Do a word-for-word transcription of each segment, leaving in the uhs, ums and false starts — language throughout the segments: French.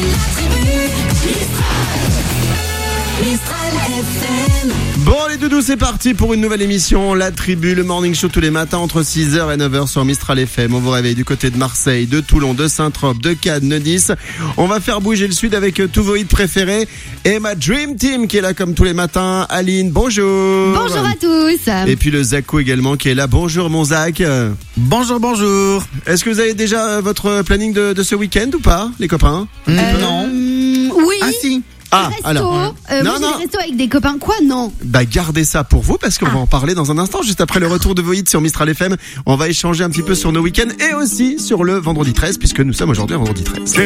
Bon les doudous, c'est parti pour une nouvelle émission, La Tribu, le morning show tous les matins entre six heures et neuf heures sur Mistral F M. On vous réveille du côté de Marseille, de Toulon, de Saint-Trope, de Cannes, de Nice. On va faire bouger le sud avec tous vos hits préférés et ma Dream Team qui est là comme tous les matins. Aline, bonjour. Bonjour à tous. Et puis le Zakou également qui est là. Bonjour mon Zach. Bonjour, bonjour. Est-ce que vous avez déjà votre planning de, de ce week-end ou pas, les copains? euh, Non. Oui. Ah si. Ah, resto. alors. Euh, non, oui, j'ai non. des restos avec des copains. Quoi, non? Bah, gardez ça pour vous parce qu'on Ah. va en parler dans un instant, juste après le retour de vos hits sur Mistral F M. On va échanger un petit peu sur nos week-ends et aussi sur le vendredi treize puisque nous sommes aujourd'hui un vendredi treize.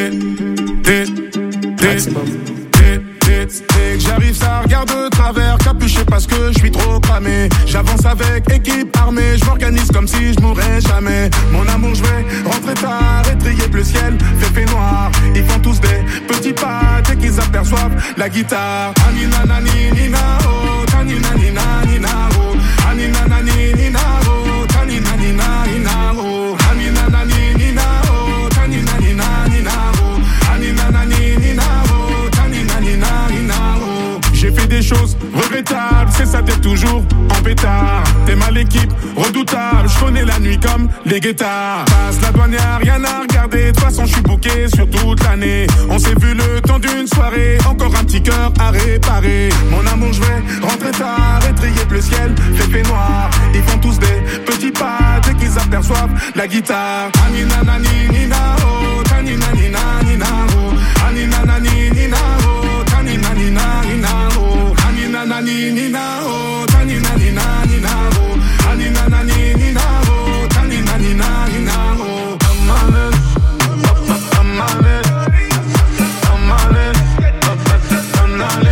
J'arrive, ça regarde de travers, capuché parce que je suis trop cramé. J'avance avec équipe armée, je m'organise comme si je mourrais jamais. Mon amour, je vais rentrer tard, étrier bleu ciel, fait fait noir. Ils font tous des petits pas dès qu'ils aperçoivent la guitare. Anina nani nina oh, tanina nina nina oh, anina nani nina oh, tanina nina nina oh, anina nani nina oh, tanina nina nina oh, anina nani nina oh, tanina nina nina oh. J'ai fait des choses regrettables, c'est ça, t'es toujours en pétard. T'es mal l'équipe, redoutable, je connais la nuit comme les guettards. Passe la douane, y'a rien à regarder, de toute façon je suis bouqué sur toute l'année. On s'est vu le temps d'une soirée, encore un petit cœur à réparer. Mon amour, je vais rentrer tard, étrier bleu ciel, fait fait noir. Ils font tous des petits pas dès qu'ils aperçoivent la guitare. Anina nani nina oh, tanina nina nina oh, anina nani nina oh, tanina nina nina oh, anina nani nina oh, tanina nina nina oh, anina nani nina oh, tanina nina nina oh. Amale, amale, amale, amale,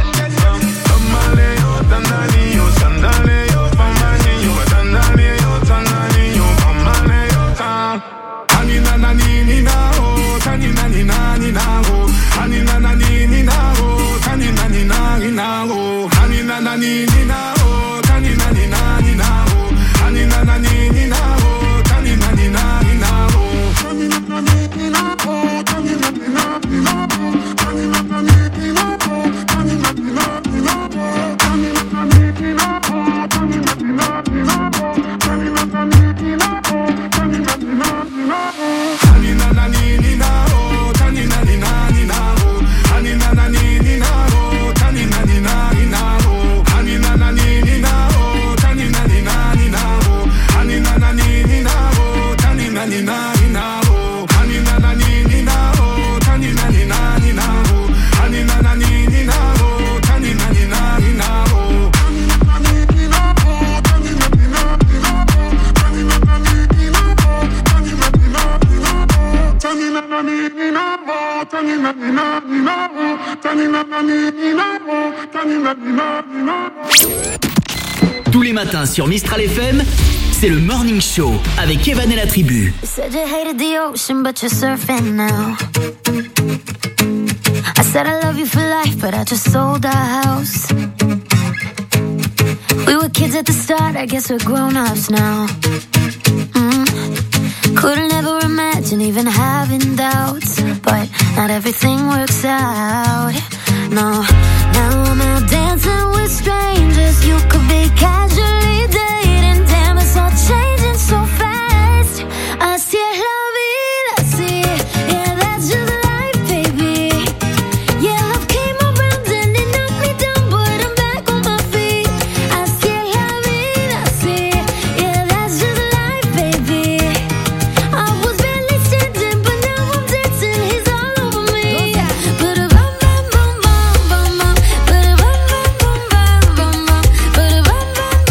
amale, yo tanali, yo sandale, yo famani, yo tanali, yo tanali, yo famale, yo tan. Anina nani nina oh, tanina nina nina oh, anina nani nina oh, tanina nina nina oh, anina nani nina oh, tanina nina nina oh, anina nani nina oh, tanina nina nina oh, tanina nani nina oh, tanina nina nina oh, tanina nani nina oh, tanina nina nina oh, tanina nani nina oh, tanina nina nina oh, tanina nani nina oh, tanina nina nina oh, anina nani nina oh, tanina nina nina oh, anina nani nina oh, tanina nina nina oh, anina nani nina oh, tanina nina nina oh, anina nani nina oh, tanina nina nina oh, anina nani nina oh, tanina nina nina oh, anina nani nina oh, tanina nina nina oh, anina nani nina oh, tanina nina nina oh, tanina nani nina oh, tanina nina nina oh, tanina nani nina oh, tanina nina nina oh, tanina nani nina oh, tanina nina nina oh. Tous les matins sur Mistral F M, c'est le Morning Show avec Evan et la Tribu. You said you hated the ocean, but you're surfing now. I said I love you for life, but I just sold our house. We were kids at the start, I guess we're grown-ups now. Mm. Couldn't ever imagine even having doubts, but not everything works out. No, now I'm out dancing with strangers. You could be casually dating. Damn, it's all changing so fast. Así es la vida, sí. Yeah, that's just life, baby. Yeah, love came around and it knocked me down, but I'm back on my feet. Así es la vida, sí. Yeah, that's just life, baby. I was barely standing, but now I'm dancing. He's all over me. But a bum bum bum bum bum bum. But a bum bum bum bum bum bum. But a bum bum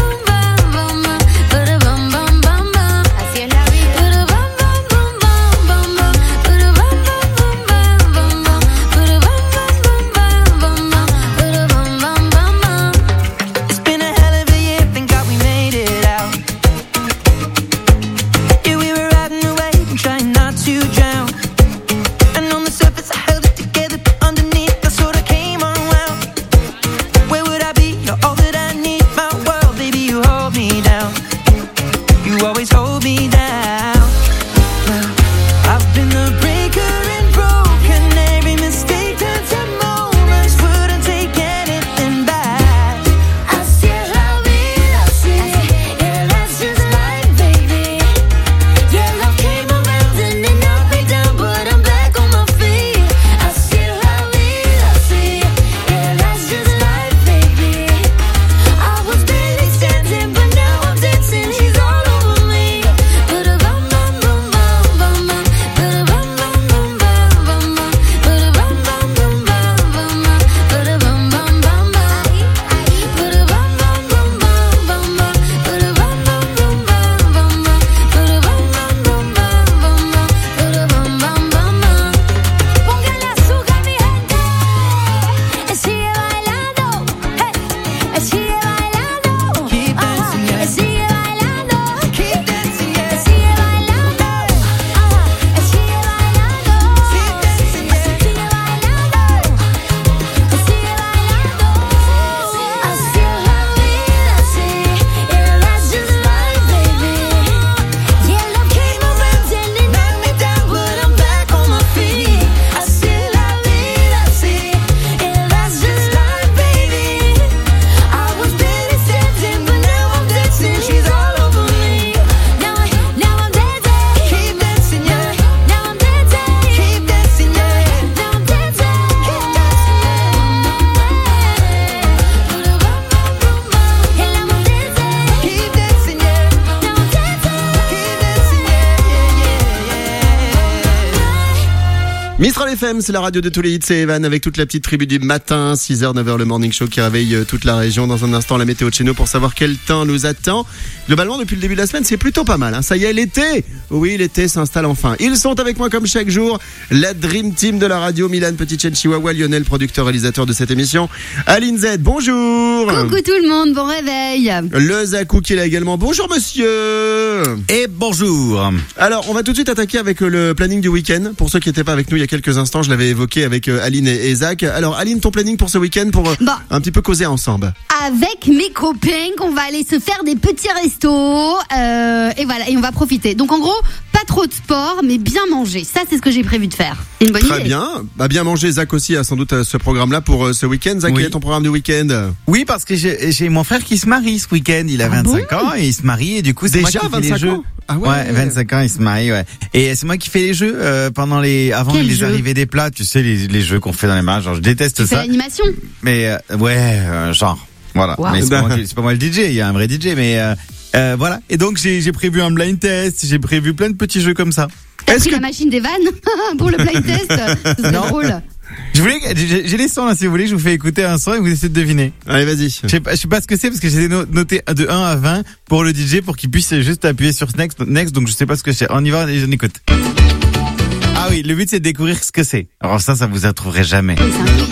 F M, c'est la radio de tous les hits, c'est Evan avec toute la petite tribu du matin, six heures, neuf heures, le morning show qui réveille toute la région. Dans un instant, la météo de chez nous pour savoir quel temps nous attend. Globalement, depuis le début de la semaine, c'est plutôt pas mal, hein. Ça y est, l'été. Oui, l'été s'installe enfin. Ils sont avec moi comme chaque jour, la Dream Team de la radio, Milan Petit-Chen Chihuahua, Lionel, producteur réalisateur de cette émission, Aline Z, bonjour. Coucou tout le monde, bon réveil. Le Zakou qui est là également, bonjour monsieur. Et bonjour. Alors, on va tout de suite attaquer avec le planning du week-end. Pour ceux qui n'étaient pas avec nous il y a quelques instants, je l'avais évoqué avec Aline et Zach. Alors, Aline, ton planning pour ce week-end pour Bon. un petit peu causer ensemble. Avec mes copains, on va aller se faire des petits restos. Euh, et voilà, et on va profiter. Donc en gros, pas trop de sport, mais bien manger. Ça, c'est ce que j'ai prévu de faire. Une bonne Très idée. bien. Bah, bien manger. Zach aussi a sans doute ce programme-là pour euh, ce week-end. Zach, Oui. quel est ton programme du week-end? Oui, parce que j'ai, j'ai mon frère qui se marie ce week-end. Il a Ah vingt-cinq bon ans et il se marie et du coup c'est Déjà moi qui fais les vingt-cinq jeux. ans. Ah ouais. Ouais, vingt-cinq ans, il se marie, ouais. Et c'est moi qui fais les jeux euh, pendant les avant Quel les jeu arrivées des plats. Tu sais les, les jeux qu'on fait dans les mariages. Genre, je déteste Tu fais ça. l'animation. Mais euh, ouais, euh, genre voilà. Wow. Mais c'est pas, moi, qui- c'est pas moi le D J. Il y a un vrai D J, mais euh, euh, voilà. Et donc j'ai, j'ai prévu un blind test. J'ai prévu plein de petits jeux comme ça. T'as Est-ce pris que- la machine des vannes pour le blind test. C'est Non. drôle. Je voulais, j'ai, j'ai les sons là. Si vous voulez, je vous fais écouter un son et vous essayez de deviner. Allez, vas-y. Je sais pas, je sais pas ce que c'est parce que j'ai no- noté de un à vingt pour le D J pour qu'il puisse juste appuyer sur next, next. Donc je sais pas ce que c'est. On y va et on écoute. Ah oui, le but c'est de découvrir ce que c'est. Alors ça, ça vous en trouverez jamais. Oui, c'est un quiz.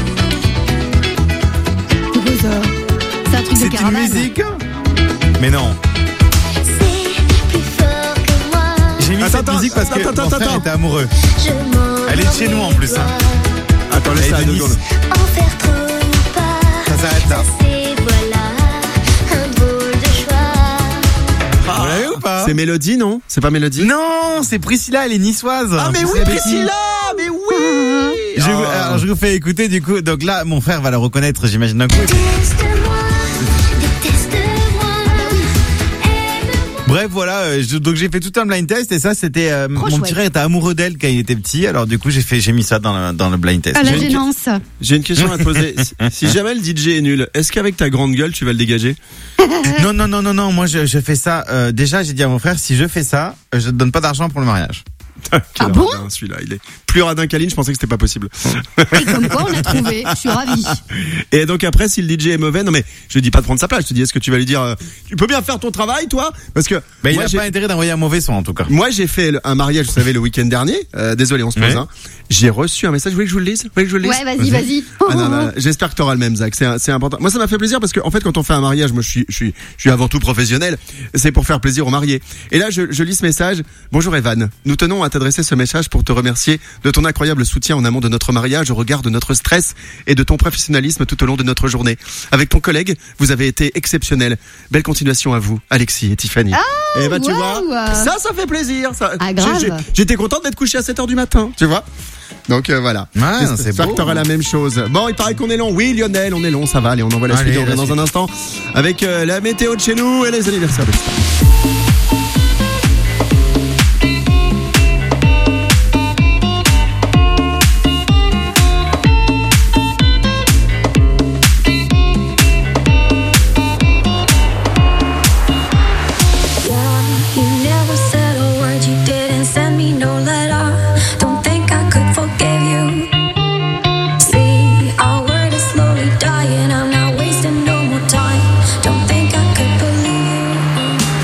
C'est quoi ça? C'est un truc de C'est une caravane. musique. Mais non. C'est plus fort que moi. J'ai mis Attends, cette attends, musique parce que attends, mon attends, frère attends. était amoureux. Je m'en Elle est de chez nous en plus. Hein. Attends, laisse Elle ça est à de deux Nice. secondes. en faire trop ou pas. Ça s'arrête là. C'est voilà un drôle de choix. Vous l'avez ou pas? C'est Mélodie, non? C'est pas Mélodie? Non, c'est Priscilla, elle est niçoise. Ah, mais Vous oui, savez qui Priscilla! Mais oui! Je, vous- Oh. alors, je vous fais écouter du coup. Donc là, mon frère va la reconnaître, j'imagine d'un coup. Déteste-moi, déteste-moi. Aime-moi. Bref, voilà. euh, je- donc j'ai fait tout un blind test et ça, c'était euh, mon chouette. petit frère était amoureux d'elle quand il était petit. Alors du coup, j'ai fait, j'ai mis ça dans le, dans le blind test. Ah, la J'ai une- gênance. J'ai une question à te poser. Si- Si jamais le D J est nul, est-ce qu'avec ta grande gueule, tu vas le dégager? Non, non, non, non, non. Moi, je, je fais ça. euh, déjà, j'ai dit à mon frère, si je fais ça, euh, je te donne pas d'argent pour le mariage. Quel Ah bon radin, celui-là, il est plus radin qu'Aline, je pensais que c'était pas possible. Et comme quoi, on a trouvé. Je suis ravie. Et donc après, si le D J est mauvais, non mais je dis pas de prendre sa place, je te dis, est-ce que tu vas lui dire, euh, tu peux bien faire ton travail, toi? Parce que Mais il moi, a j'ai- pas intérêt d'envoyer un mauvais son en tout cas. moi j'ai fait le- un mariage, vous savez, le week-end dernier. Euh, désolé, on se pose. Ouais. Hein. J'ai reçu un message. Vous voulez que je vous le lise? Vous voulez que je vous le lise? Ouais, vas-y, vas-y. Ah non, non, j'espère que t'auras le même, Zach. C'est, c'est important. Moi, ça m'a fait plaisir parce que, en fait, quand on fait un mariage, moi, je suis, je suis, je suis avant tout professionnel. C'est pour faire plaisir aux mariés. Et là, je, je lis ce message. Bonjour Evan. Nous tenons à t'adresser ce message pour te remercier de ton incroyable soutien en amont de notre mariage, au regard de notre stress et de ton professionnalisme tout au long de notre journée. Avec ton collègue, vous avez été exceptionnel. Belle continuation à vous, Alexis et Tiffany. et bah, tu waouh. vois, ça, ça fait plaisir. Ça. Ah, grave. J'ai- j'ai- J'étais content d'être couché à sept heures du matin, tu vois. Donc euh, voilà. Ouais, J'espère c'est que beau. t'auras la même chose. Bon, il paraît qu'on est long. Oui, Lionel, on est long, ça va. Allez, on envoie la Allez, suite. On la revient dans suite. un instant avec euh, la météo de chez nous et les anniversaires de Star. You never said a word, you didn't send me no letter. Don't think I could forgive you. See, our word is slowly dying. I'm not wasting no more time. Don't think I could believe you.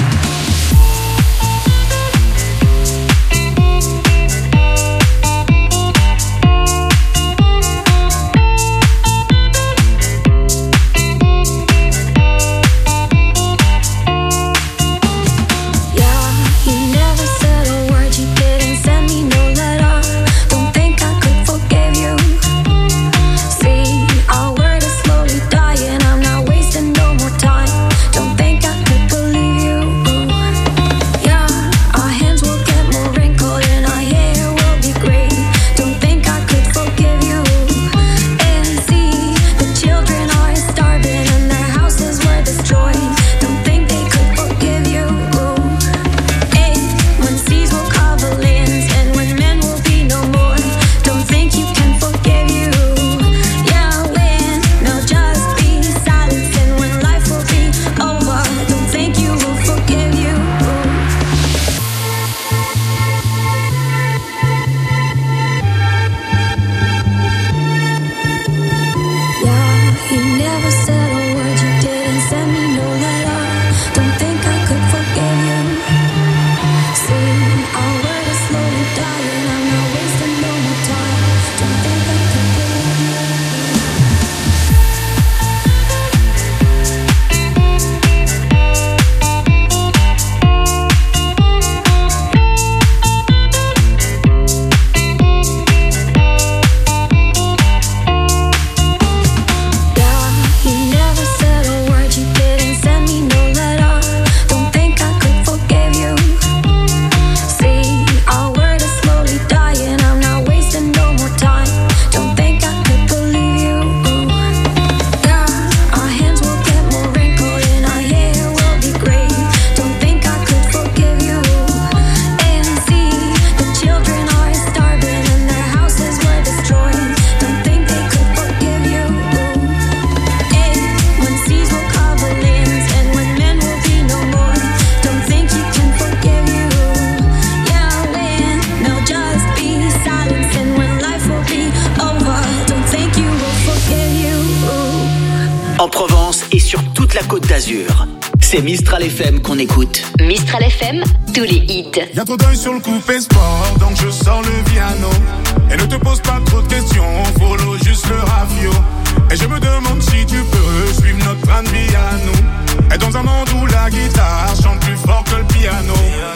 toute la Côte d'Azur. C'est Mistral F M qu'on écoute. Mistral F M, tous les hits. Y'a trop d'œil sur le coupé sport, donc je sors le piano. Et ne te pose pas trop de questions, follow juste le rafio. Et je me demande si tu peux suivre notre train de vie à nous. Et dans un monde où la guitare chante plus fort que le piano.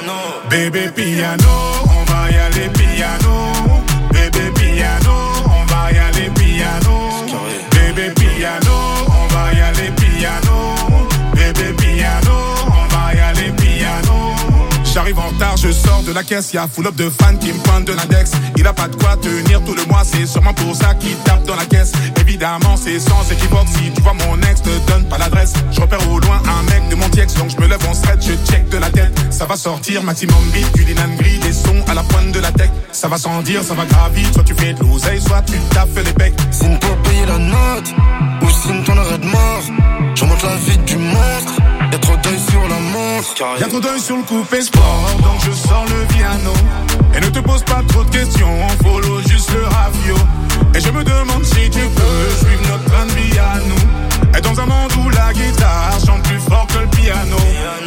Bébé piano, on va y aller piano. Bébé piano, on va y aller piano. Bébé piano, on va y aller piano. Bébé piano, on va y aller piano. J'arrive en retard, je sors de la caisse, y'a full up de fans qui me pointent de l'index. Il a pas de quoi tenir tout le mois, c'est sûrement pour ça qu'il tape dans la caisse. Évidemment, c'est sans équivoque, si tu vois mon ex, te donne pas l'adresse. Je repère au loin un mec de mon ex, donc je me lève en stretch, je check de la tête. Ça va sortir, maximum beat, du linan gris, des sons à la pointe de la tech. Ça va sans dire, ça va gravir, soit tu fais de l'oseille, soit tu tapes les pecs. Signe pour payer la note, ou signe ton arrêt de mort. Je monte la vie du monstre, y'a trop d'œil sur la montre. Y'a trop d'œil sur le coupé sport, donc je sors le piano. Et ne te pose pas trop de questions, follow juste le rafio. Et je me demande si tu peux suivre notre train de vie à nous. Et dans un monde où la guitare chante plus fort que le piano.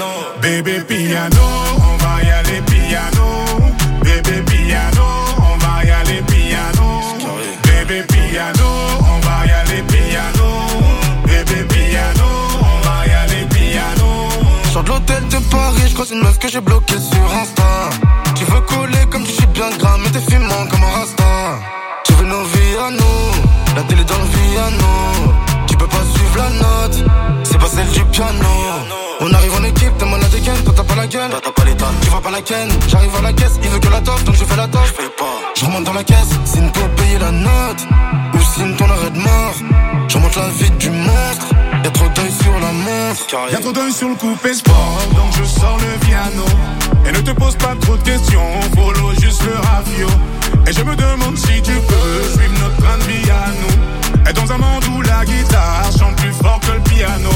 Bébé piano, on va y aller piano. Bébé piano, on va y aller piano. Bébé piano, on va y aller piano. Bébé piano, on va y aller piano. Sors de l'hôtel de Paris, je croise une meuf que j'ai bloquée sur Insta. Tu veux coller comme tu suis bien gras, mais t'es fumant comme un rasta. Tu veux nos vies à nous, la télé dans le piano. Tu peux pas suivre la note, c'est pas celle du piano. On arrive en équipe, t'es mal à dégaine, toi t'as pas la gueule, toi t'as pas l'état, tu vois pas la ken. J'arrive à la caisse, il veut que la toffe, donc je fais la toffe. Je fais pas, je remonte dans la caisse, signe pour payer la note, ou signe ton arrêt de mort. Je remonte la vie du monstre, y'a trop d'œil sur la montre. Y'a trop d'œil sur le coupé sport, donc je sors le piano. Et ne te pose pas trop de questions, follow juste le rafio. Et je me demande si tu peux suivre notre train de vie à nous. Et dans un monde où la guitare chante plus fort que le piano.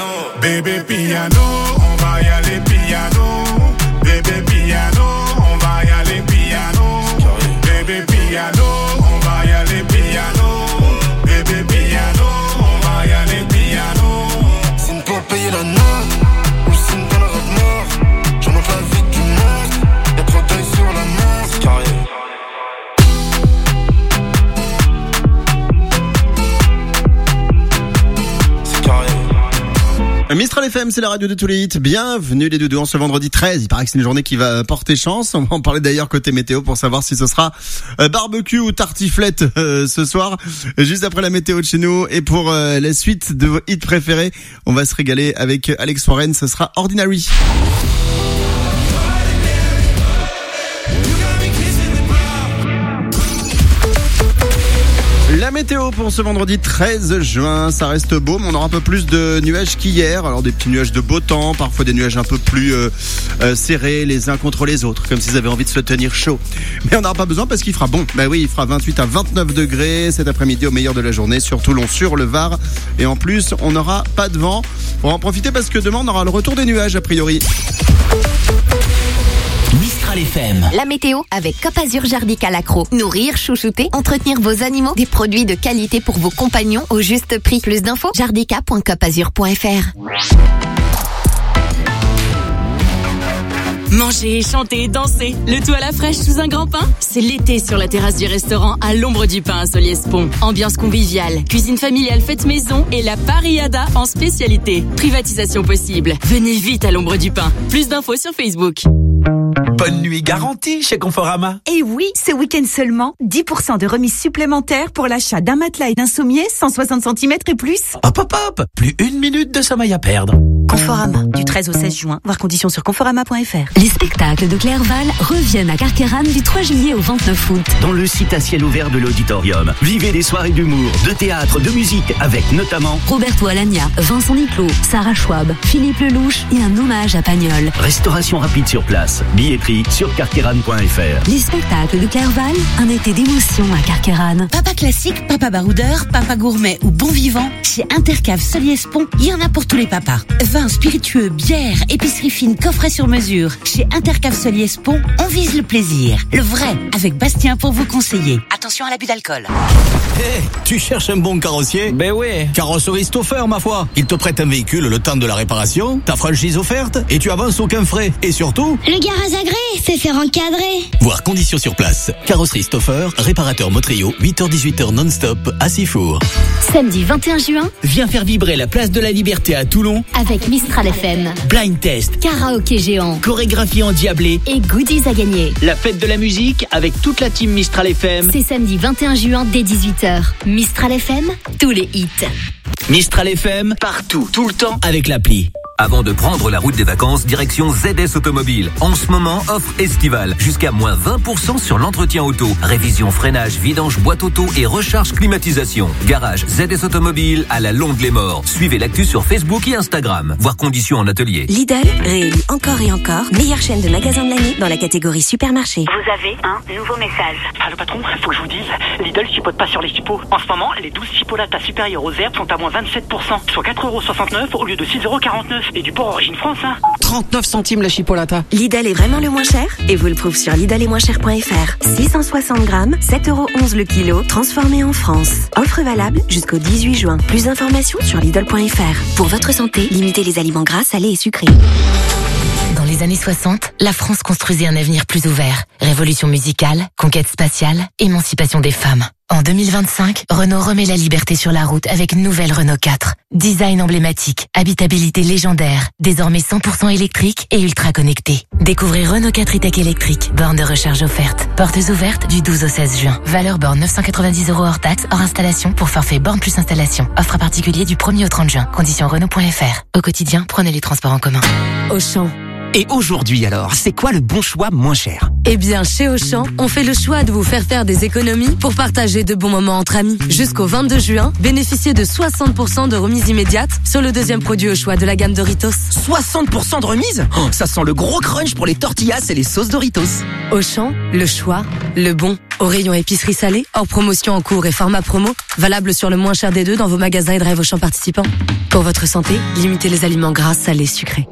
Bébé piano, on va y aller piano. Bébé piano, on va y aller piano. Bébé piano, on va y aller piano. Bébé piano, on va y aller piano. Signe pour payer la note, ou signe ton arrêt de mort. Je monte la vie du monstre, y'a trop d'œil sur la montre. Carré. Mistral F M, c'est la radio de tous les hits. Bienvenue les doudous en ce vendredi treize. Il paraît que c'est une journée qui va porter chance. On va en parler d'ailleurs côté météo pour savoir si ce sera euh, barbecue ou tartiflette euh, ce soir. Juste après la météo de chez nous. Et pour euh, la suite de vos hits préférés, on va se régaler avec Alex Warren. Ce sera Ordinary. La météo pour ce vendredi treize juin, ça reste beau, mais on aura un peu plus de nuages qu'hier. Alors des petits nuages de beau temps, parfois des nuages un peu plus euh, euh, serrés les uns contre les autres, comme s'ils avaient envie de se tenir chaud. Mais on n'aura pas besoin parce qu'il fera bon. Bah oui, il fera vingt-huit à vingt-neuf degrés cet après-midi au meilleur de la journée sur Toulon, sur le Var. Et en plus, on n'aura pas de vent. On va en profiter parce que demain, on aura le retour des nuages a priori. Mistral F M. La météo avec Cap Azur Jardica Lacro. Nourrir, chouchouter, entretenir vos animaux. Des produits de qualité pour vos compagnons au juste prix. Plus d'infos, jardica point cap azur point f r. Manger, chanter, danser, le tout à la fraîche sous un grand pain. C'est l'été sur la terrasse du restaurant à l'ombre du pin à Solliès-Pont. Ambiance conviviale, cuisine familiale faite maison et la pariada en spécialité. Privatisation possible. Venez vite à l'ombre du pin. Plus d'infos sur Facebook. Bonne nuit garantie chez Conforama. Et oui, ce week-end seulement, dix pour cent de remise supplémentaire pour l'achat d'un matelas et d'un sommier cent soixante centimètres et plus. Hop hop hop, plus une minute de sommeil à perdre. Conforama, du treize au seize juin, voir conditions sur conforama point f r. Les spectacles de Clairval reviennent à Carqueiranne du trois juillet au vingt-neuf août. Dans le site à ciel ouvert de l'auditorium, vivez des soirées d'humour, de théâtre, de musique, avec notamment Roberto Alagna, Vincent Niclot, Sarah Schwab, Philippe Lelouch et un hommage à Pagnol. Restauration rapide sur place, billetterie sur carqueiranne point f r. Les spectacles de Clairval, un été d'émotion à Carqueiranne. Papa classique, papa baroudeur, papa gourmet ou bon vivant, chez Intercave Solliès-Pont, il y en a pour tous les papas. vins, spiritueux, bières, épicerie fine, coffret sur mesure. Chez Intercave Espon, on vise le plaisir. Le vrai, avec Bastien pour vous conseiller. Attention à l'abus d'alcool. Hé, hey, tu cherches un bon carrossier? Ben oui. Carrosserie Stoffer, ma foi. Il te prête un véhicule le temps de la réparation, ta franchise offerte, et tu avances aucun frais. Et surtout... le garage agréé, c'est faire encadrer. Voir conditions sur place. Carrosserie Stoffer, réparateur Motrio, huit heures dix-huit heures non-stop à Sifour. Samedi vingt et un juin, viens faire vibrer la place de la Liberté à Toulon avec Mistral F M. Blind test, karaoké géant, chorégraphie endiablée et goodies à gagner. La fête de la musique avec toute la team Mistral F M. C'est samedi vingt et un juin dès dix-huit heures. Mistral F M, tous les hits. Mistral F M, partout, tout le temps avec l'appli. Avant de prendre la route des vacances, direction Z S Automobile. En ce moment, offre estivale. Jusqu'à moins vingt pour cent sur l'entretien auto. Révision, freinage, vidange, boîte auto et recharge climatisation. Garage Z S Automobile à la Longue-les-Morts. Suivez l'actu sur Facebook et Instagram. Voir conditions en atelier. Lidl, réélu encore et encore, meilleure chaîne de magasins de l'année dans la catégorie supermarché. Vous avez un nouveau message. Allô patron, faut que je vous dise, Lidl chipote pas sur les chipots. En ce moment, les douze chipolatas supérieures aux herbes sont à moins vingt-sept pour cent, soit quatre euros soixante-neuf au lieu de six euros quarante-neuf. Et du porc origine France, hein. trente-neuf centimes la chipolata. Lidl est vraiment le moins cher et vous le prouve sur Lidl et moins cher point f r. six cent soixante grammes, sept euros onze le kilo, transformé en France. Offre valable jusqu'au dix-huit juin. Plus d'informations sur Lidl point f r. Pour votre santé, limitez les aliments gras, salés et sucrés. Dans les années soixante, la France construisait un avenir plus ouvert. Révolution musicale, conquête spatiale, émancipation des femmes. En deux mille vingt-cinq, Renault remet la liberté sur la route avec nouvelle Renault quatre. Design emblématique, habitabilité légendaire, désormais cent pour cent électrique et ultra connecté. Découvrez Renault quatre e-tech électrique, borne de recharge offerte. Portes ouvertes du douze au seize juin. Valeur borne neuf cent quatre-vingt-dix euros hors taxe, hors installation pour forfait borne plus installation. Offre à particulier du premier au trente juin. Conditions Renault point f r. Au quotidien, prenez les transports en commun. Auchan. Et aujourd'hui alors, c'est quoi le bon choix moins cher? Eh bien, chez Auchan, on fait le choix de vous faire faire des économies pour partager de bons moments entre amis. Jusqu'au vingt-deux juin, bénéficiez de soixante pour cent de remise immédiate sur le deuxième produit au choix de la gamme Doritos. soixante pour cent de remise? Oh, ça sent le gros crunch pour les tortillas et les sauces Doritos. Auchan, le choix, le bon. Au rayon épicerie salée, hors promotion en cours et format promo, valable sur le moins cher des deux dans vos magasins et drive Auchan participants. Pour votre santé, limitez les aliments gras, salés, sucrés.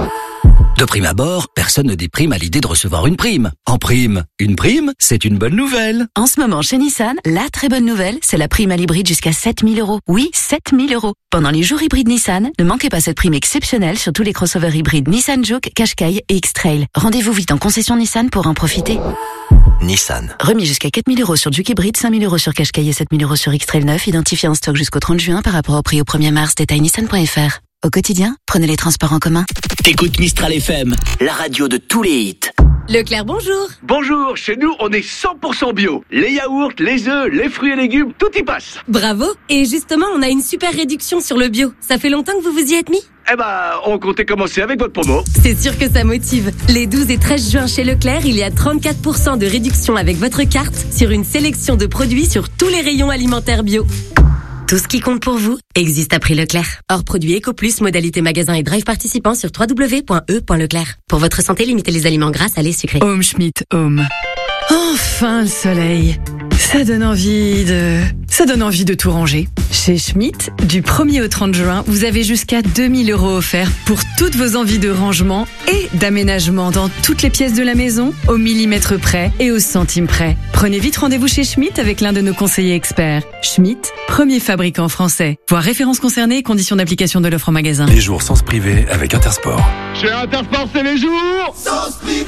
De prime abord, personne ne déprime à l'idée de recevoir une prime. En prime, une prime, c'est une bonne nouvelle. En ce moment, chez Nissan, la très bonne nouvelle, c'est la prime à l'hybride jusqu'à sept mille euros. Oui, sept mille euros. Pendant les jours hybrides Nissan, ne manquez pas cette prime exceptionnelle sur tous les crossovers hybrides Nissan Juke, Qashqai et X-Trail. Rendez-vous vite en concession Nissan pour en profiter. Nissan. Remis jusqu'à quatre mille euros sur Juke hybride, cinq mille euros sur Qashqai et sept mille euros sur X-Trail neuf, identifié en stock jusqu'au trente juin par rapport au prix au premier mars. Détail nissan point f r. Au quotidien, prenez les transports en commun. T'écoutes Mistral F M, la radio de tous les hits. Leclerc, bonjour. Bonjour, chez nous, on est cent pour cent bio. Les yaourts, les œufs, les fruits et légumes, tout y passe. Bravo. Et justement, on a une super réduction sur le bio. Ça fait longtemps que vous vous y êtes mis? Eh ben, on comptait commencer avec votre promo. C'est sûr que ça motive. Les douze et treize juin chez Leclerc, il y a trente-quatre pour cent de réduction avec votre carte sur une sélection de produits sur tous les rayons alimentaires bio. Tout ce qui compte pour vous existe à prix Leclerc. Hors produit EcoPlus, modalité magasin et drive participant sur w w w point e point leclerc. Pour votre santé, limitez les aliments gras, salés, sucrés. Home Schmidt Home. Enfin le soleil. Ça donne envie de... Ça donne envie de tout ranger. Chez Schmidt, du premier au trente juin, vous avez jusqu'à deux mille euros offerts pour toutes vos envies de rangement et d'aménagement dans toutes les pièces de la maison, au millimètre près et au centime près. Prenez vite rendez-vous chez Schmidt avec l'un de nos conseillers experts. Schmidt, premier fabricant français. Voir références concernées et conditions d'application de l'offre en magasin. Les jours sans se priver avec Intersport. Chez Intersport, c'est les jours sans se priver.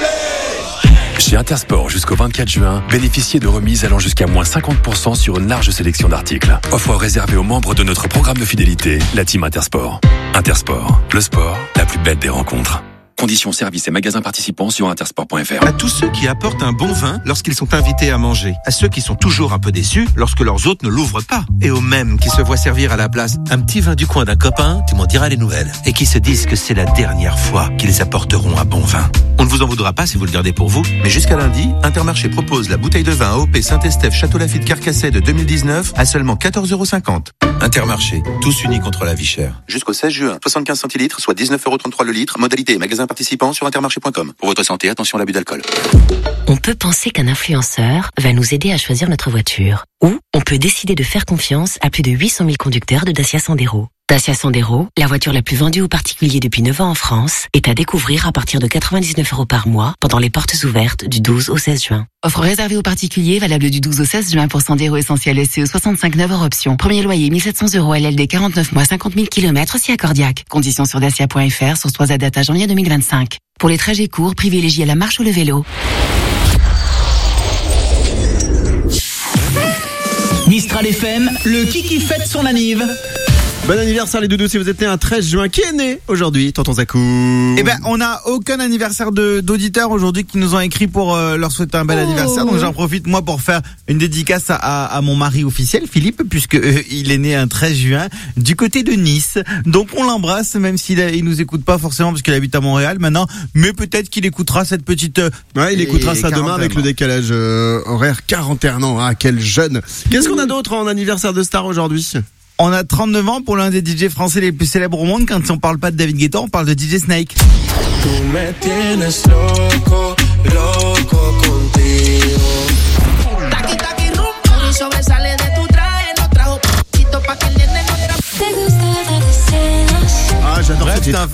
Chez Intersport, jusqu'au vingt-quatre juin, bénéficiez de remises allant jusqu'à moins cinquante pour cent sur une large sélection d'articles. Offre réservée aux membres de notre programme de fidélité, la Team Intersport. Intersport, le sport, la plus belle des rencontres. Conditions, services et magasins participants sur intersport point f r. À tous ceux qui apportent un bon vin lorsqu'ils sont invités à manger. À ceux qui sont toujours un peu déçus lorsque leurs hôtes ne l'ouvrent pas. Et aux mêmes qui se voient servir à la place un petit vin du coin d'un copain, tu m'en diras les nouvelles. Et qui se disent que c'est la dernière fois qu'ils apporteront un bon vin. On ne vous en voudra pas si vous le gardez pour vous, mais jusqu'à lundi, Intermarché propose la bouteille de vin A O P Saint-Estèphe Château Lafite Carcassonne de deux mille dix-neuf à seulement quatorze euros cinquante. Intermarché, tous unis contre la vie chère. Jusqu'au seize juin, soixante-quinze centilitres, soit dix-neuf euros trente-trois le litre. Modalité et magasin participants sur intermarché point com. Pour votre santé, attention à l'abus d'alcool. On peut penser qu'un influenceur va nous aider à choisir notre voiture. Ou on peut décider de faire confiance à plus de huit cent mille conducteurs de Dacia Sandero. Dacia Sandero, la voiture la plus vendue aux particuliers depuis neuf ans en France, est à découvrir à partir de quatre-vingt-dix-neuf euros par mois pendant les portes ouvertes du douze au seize juin. Offre réservée aux particuliers, valable du douze au seize juin pour Sandero Essentiel S C E soixante-cinq neuf hors option. Premier loyer mille sept cents euros L L D quarante-neuf mois cinquante mille kilomètres si accordiaque. Conditions sur dacia point f r, source trois à date à janvier deux mille vingt-cinq. Pour les trajets courts, privilégiez la marche ou le vélo. Mistral F M, le Kiki fête son anniv. Bon anniversaire les doudous si vous êtes né un treize juin. Qui est né aujourd'hui, tonton Zakou? Eh ben, on n'a aucun anniversaire de, d'auditeurs aujourd'hui qui nous ont écrit pour euh, leur souhaiter un bel oh. anniversaire. Donc j'en profite moi pour faire une dédicace à, à, à mon mari officiel, Philippe, puisque euh, il est né un treize juin du côté de Nice. Donc on l'embrasse, même s'il a, il nous écoute pas forcément parce qu'il habite à Montréal maintenant, mais peut-être qu'il écoutera cette petite. Euh, ouais, il écoutera ça demain avec le décalage euh, horaire. quarante et un ans, ah quel jeune. Qu'est-ce qu'on a d'autre en anniversaire de star aujourd'hui? On a trente-neuf ans pour l'un des D J français les plus célèbres au monde. Quand on parle pas de David Guetta, on parle de D J Snake. Ah, j'adore ce titre.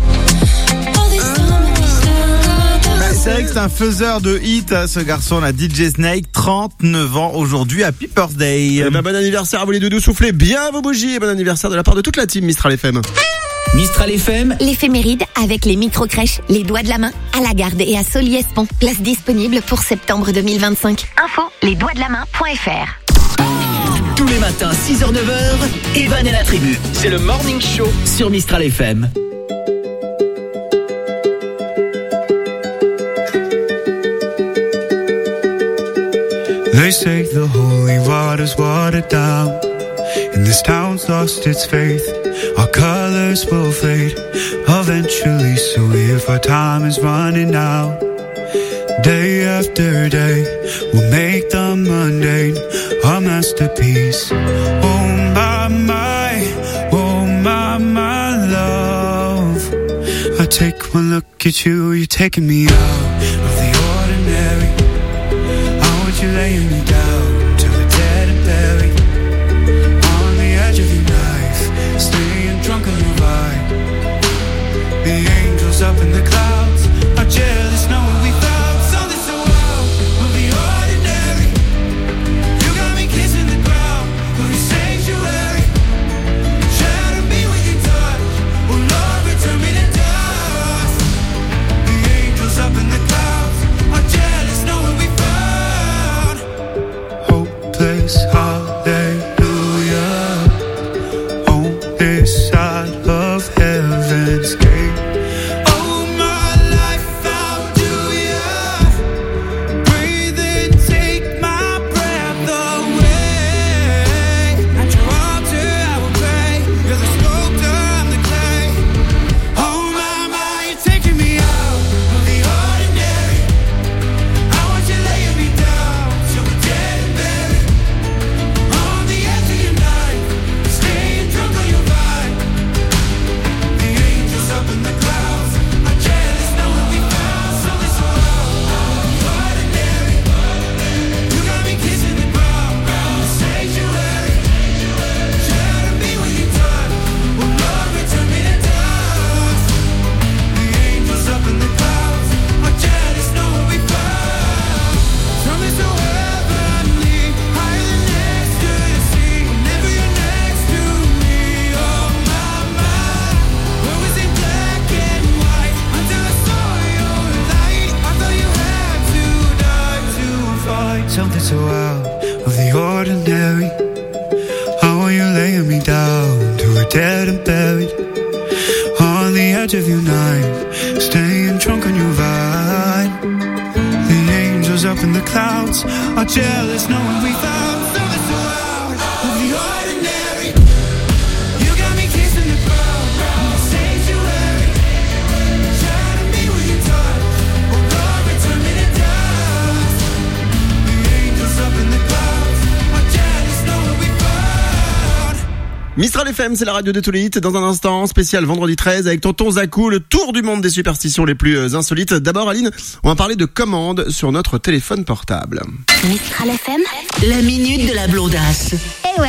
C'est vrai que c'est un faiseur de hits, ce garçon, la D J Snake, trente-neuf ans aujourd'hui, Happy Birthday. Eh ben, bon anniversaire à vous les doudous, soufflez bien vos bougies et bon anniversaire de la part de toute la team Mistral F M. Mistral F M, l'éphéméride avec les micro-crèches, les doigts de la main, à la Garde et à Soliespont. Place disponible pour septembre deux mille vingt-cinq. Info, les doigts de la main point f r. Tous les matins, six heures neuf heures, Evan et la tribu. C'est le Morning Show sur Mistral F M. They say the holy water's watered down, and this town's lost its faith. Our colors will fade eventually, so if our time is running out, day after day, we'll make the mundane a masterpiece. Oh my, my, oh my, my love, I take one look at you, you're taking me out of the ordinary. You're laying me down till we're dead and buried on the edge of your knife, staying drunk on your vibe. The angels up in the clouds are jealous knowing we found something so out of the ordinary. You got me kissing the ground of your sanctuary. Shadow me with your touch, oh Lord, return me to dust. The angels up in the clouds are jealous knowing we found hopeless, hallelujah, on this side of heaven's gate. Oh, my life, how do you breathe and take my breath away? At your altar I will pray, you're the sculptor, I'm the clay. Oh, my, my, you're taking me out of the ordinary. I want you laying me down till we're dead and buried on the edge of your knife, staying drunk on your vibe. The angels up in the clouds are jealous knowing we found something so ordinary. You got me kissing the ground, the sanctuary. Shadow me when you touch, oh Lord, return me to dust. The angels up in the clouds are jealous knowing we found something so heavenly, higher than ecstasy. Whenever you're next to me, oh my, my. Where was it black and white until I saw your light? I thought you had to die to fight something so out of the ordinary. How are you laying me down to a dead and buried on the edge of your knife, staying drunk on your vine. The angels up in the clouds are jealous knowing we found something so out of the ordinary. You got me kissing the ground, the sanctuary. Shadow me when you touch, oh Lord, return me to dust. The angels up in the clouds are jealous knowing we found. Mistral F M, c'est la radio de tous les hits. Dans un instant, spécial vendredi treize avec tonton Zakou, le tour du monde des superstitions les plus insolites. D'abord, Aline, on va parler de commandes sur notre téléphone portable. Mistral F M, la minute de la blondasse. Eh ouais,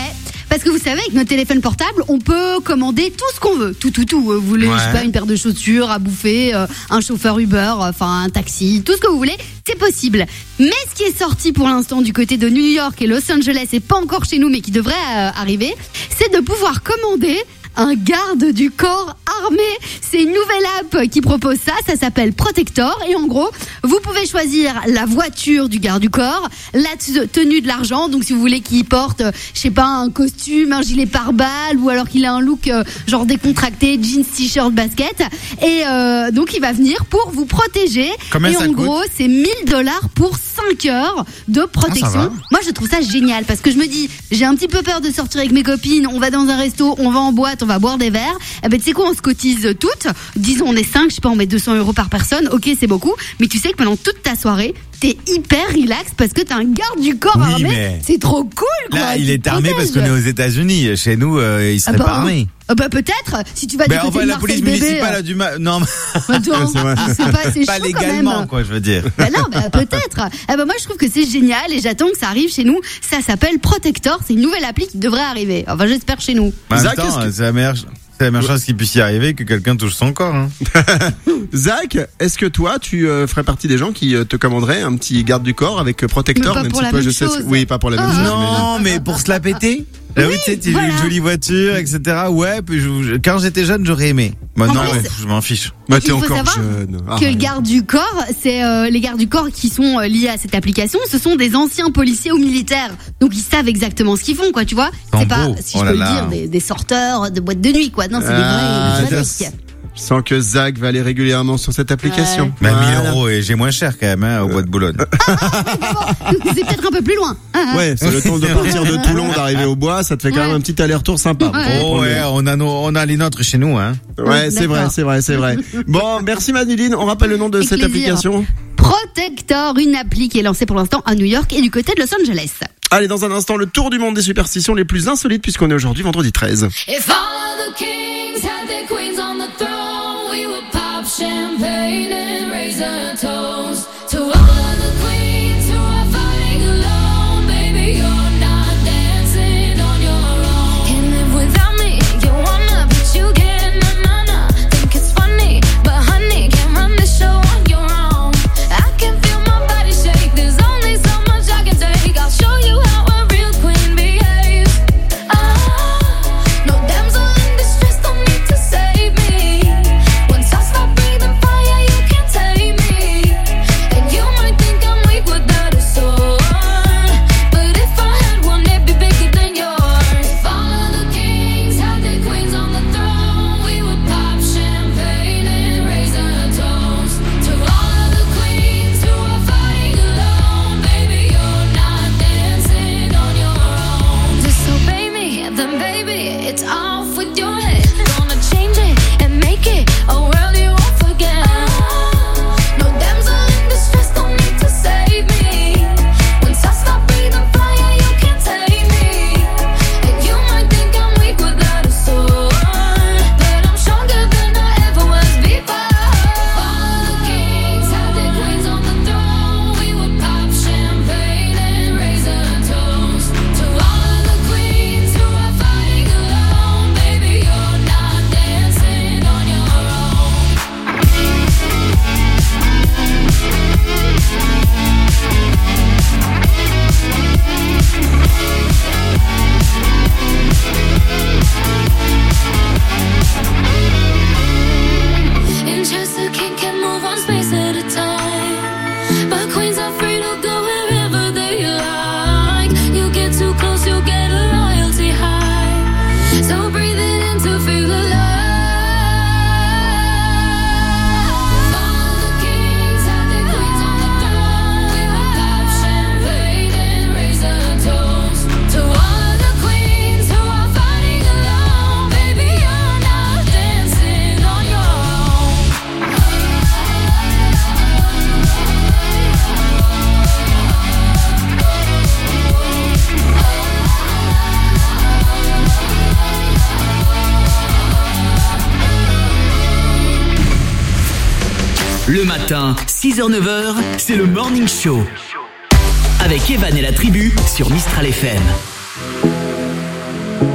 Parce que vous savez, avec notre téléphone portable, on peut commander tout ce qu'on veut. Tout, tout, tout. Vous voulez, Ouais. je sais pas, une paire de chaussures à bouffer, euh, un chauffeur Uber, enfin un taxi, tout ce que vous voulez, c'est possible. Mais ce qui est sorti pour l'instant du côté de New York et Los Angeles, et pas encore chez nous, mais qui devrait euh, arriver, c'est de pouvoir commander un garde du corps armé. C'est une nouvelle app qui propose ça, ça s'appelle Protector, et en gros, vous pouvez choisir la voiture du garde du corps, la t- tenue de l'argent, donc si vous voulez qu'il porte, euh, je sais pas, un costume, un gilet pare-balles, ou alors qu'il a un look euh, genre décontracté, jeans, t-shirt, basket, et euh, donc il va venir pour vous protéger. Combien et ça en coûte gros, c'est mille dollars pour cinq heures de Ah, ça protection. va. Moi, je trouve ça génial parce que je me dis, j'ai un petit peu peur de sortir avec mes copines, on va dans un resto, on va en boîte, on va boire des verres. Eh ben, tu sais quoi, on se cotise toutes. Disons, on est cinq, je sais pas, on met deux cents euros par personne. Ok, c'est beaucoup. Mais tu sais que pendant toute ta soirée, t'es hyper relax parce que t'as un garde du corps Oui, armé. mais- C'est trop cool, quoi. Là, il Tu est te armé parce protèges. qu'on est aux États-Unis. Chez nous, euh, il serait Ah bah, pas armé. Ah bah peut-être, si tu vas Ben, du côté enfin, de la Marseille police bébé, municipale euh, a du mal. Non, mais- Attends, C'est vrai. c'est pas, c'est Pas chaud quand légalement, même. quoi, je veux dire. Bah non, bah peut-être. Eh ben moi je trouve que c'est génial et j'attends que ça arrive chez nous. Ça s'appelle Protector, c'est une nouvelle appli qui devrait arriver. Enfin j'espère chez nous. En même Zach, temps, est-ce que- c'est la meilleure, c'est la meilleure chose qui puisse y arriver que quelqu'un touche son corps. Hein. Zach, est-ce que toi, tu euh, ferais partie des gens qui euh, te commanderaient un petit garde du corps avec euh, Protector, Mais pas même pour si la toi, même je sais. ce- chose. Oui, pas pour la même Ah. chose. Non, mais pour se la péter. Là, oui, tu sais, tu as voilà. une jolie voiture, et cetera. Ouais, puis je- je- quand j'étais jeune, j'aurais aimé. Maintenant, En plus, ouais, je m'en fiche. Bah, Il faut savoir que le garde du corps, c'est euh, les gardes du corps qui sont euh, liés à cette application, ce sont des anciens policiers ou militaires. Donc ils savent exactement ce qu'ils font, quoi, tu vois. Ils C'est sont pas, beaux. si Oh je là peux là. le dire, des, des sorteurs de boîtes de nuit, quoi. Non, c'est Ah, des vrais, des vrais je- mecs. Je sens que Zach va aller régulièrement sur cette application. Ouais. Bah, Voilà. mille euros, et j'ai moins cher quand même, hein, au bois de Boulogne. C'est peut-être un peu plus loin. Ah, ah. Ouais, c'est le temps de partir de Toulon, d'arriver au bois, ça te fait quand même un petit aller-retour sympa. Ouais. Oh, ouais, on a nos, on a les nôtres chez nous, hein. Ouais, c'est vrai, D'accord. c'est vrai, c'est vrai. Bon, merci Madeline. On rappelle le nom de Avec cette plaisir. application. Protector, une appli qui est lancée pour l'instant à New York et du côté de Los Angeles. Allez, dans un instant, le tour du monde des superstitions les plus insolites puisqu'on est aujourd'hui vendredi treize. If all of the kings had their queens on the throne, we would pop champagne and raise a toast to all of the queens who are fighting alone. Baby, you're not dancing on your own. Can't live without me. You wanna, but you can't. Na na na. Think it's funny, but honey, can't run the show on your own. I can feel my body shake. There's only so much I can take. I'll show you how a real queen behaves. Ah, no damsel in distress, don't need to save me. Once I stop breathing fire, you can't take me. And you might think I'm weak without a sword, but if I had one, it'd be bigger than yours. If all of the kings had their queens on the throne, we would pop champagne and raise a toast to all of the queens who are fighting alone. Baby, you're not dancing on your own. Disobey me, then baby, it's off with your head. Gonna change it and make it a world you won't forget. No damsel in distress, don't need to save me. Once I stop breathing fire, you can't take me. And you might think I'm weak without a sword, but I'm stronger than I ever was before. All the kings had their queens on the throne. We would pop champagne and raise a toast to all of the queens who are fighting alone. Baby, you're not dancing on your own. In chess, the king can move one space at a time, but queens are free to go wherever they like. You get too close, you'll get a royalty high. So breathe it in to feel alive. All the kings had their queens on the throne. We would pop champagne and raise a toast to all of the queens who are fighting alone. Baby, you're not dancing on your own. Le matin, six heures neuf heures, c'est le Morning Show. Avec Evan et la tribu sur Mistral F M.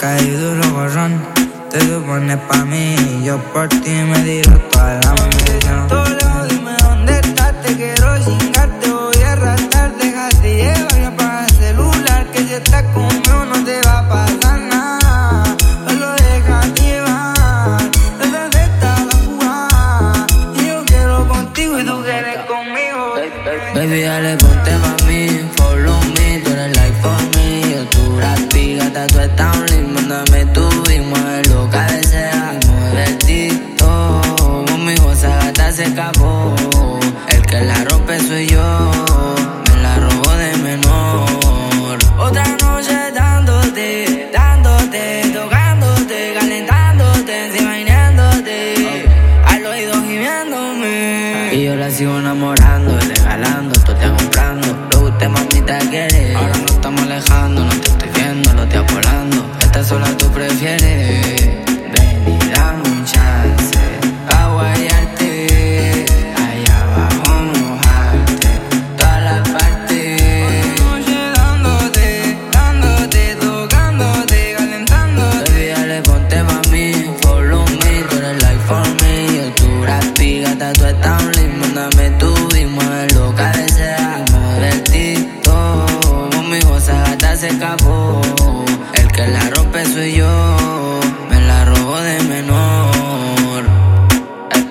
caído los borrones. Te supones pa' mí, yo por ti me tiro toda la munición. Toledo, dime dónde estás, te quiero chingarte, voy a arrastrar, déjate llevar, ya apaga el celular, que si estás conmigo no te va a pasar nada. Solo déjate llevar, esa de esta la jugada, y yo quiero contigo y tú quieres conmigo. Baby, dale, ponte pa' mí, follow me, tú eres like for me, yo tu rapi, gata, tú estás un link, mándame tu y muévelo, cabecea, mueve el tito, conmigo esa gata se escapó, el que la rompe soy yo, me la robo de menor. Otra noche dándote, dándote, tocándote, calentándote, encima viniéndote, al oído gimiéndome, y yo la sigo enamorando, regalando, tú te comprando, lo usted mamita quiere, ahora no estamos alejando, no te estoy viendo, lo estoy volando, esta sola tú prefieres, ven y dame un chance, pa' guayarte, allá abajo mojarte, todas las partes, otra noche dándote, dándote, tocándote, calentándote, baby, dale, ponte pa' mí, follow me, tú eres like for me, yo tu rapi, gata, tú estás un link, mándame tú y muévelo, cabecea, mueve el tito, conmigo esa gata se escapó, el que la rompe soy yo, me la robo de menor. ya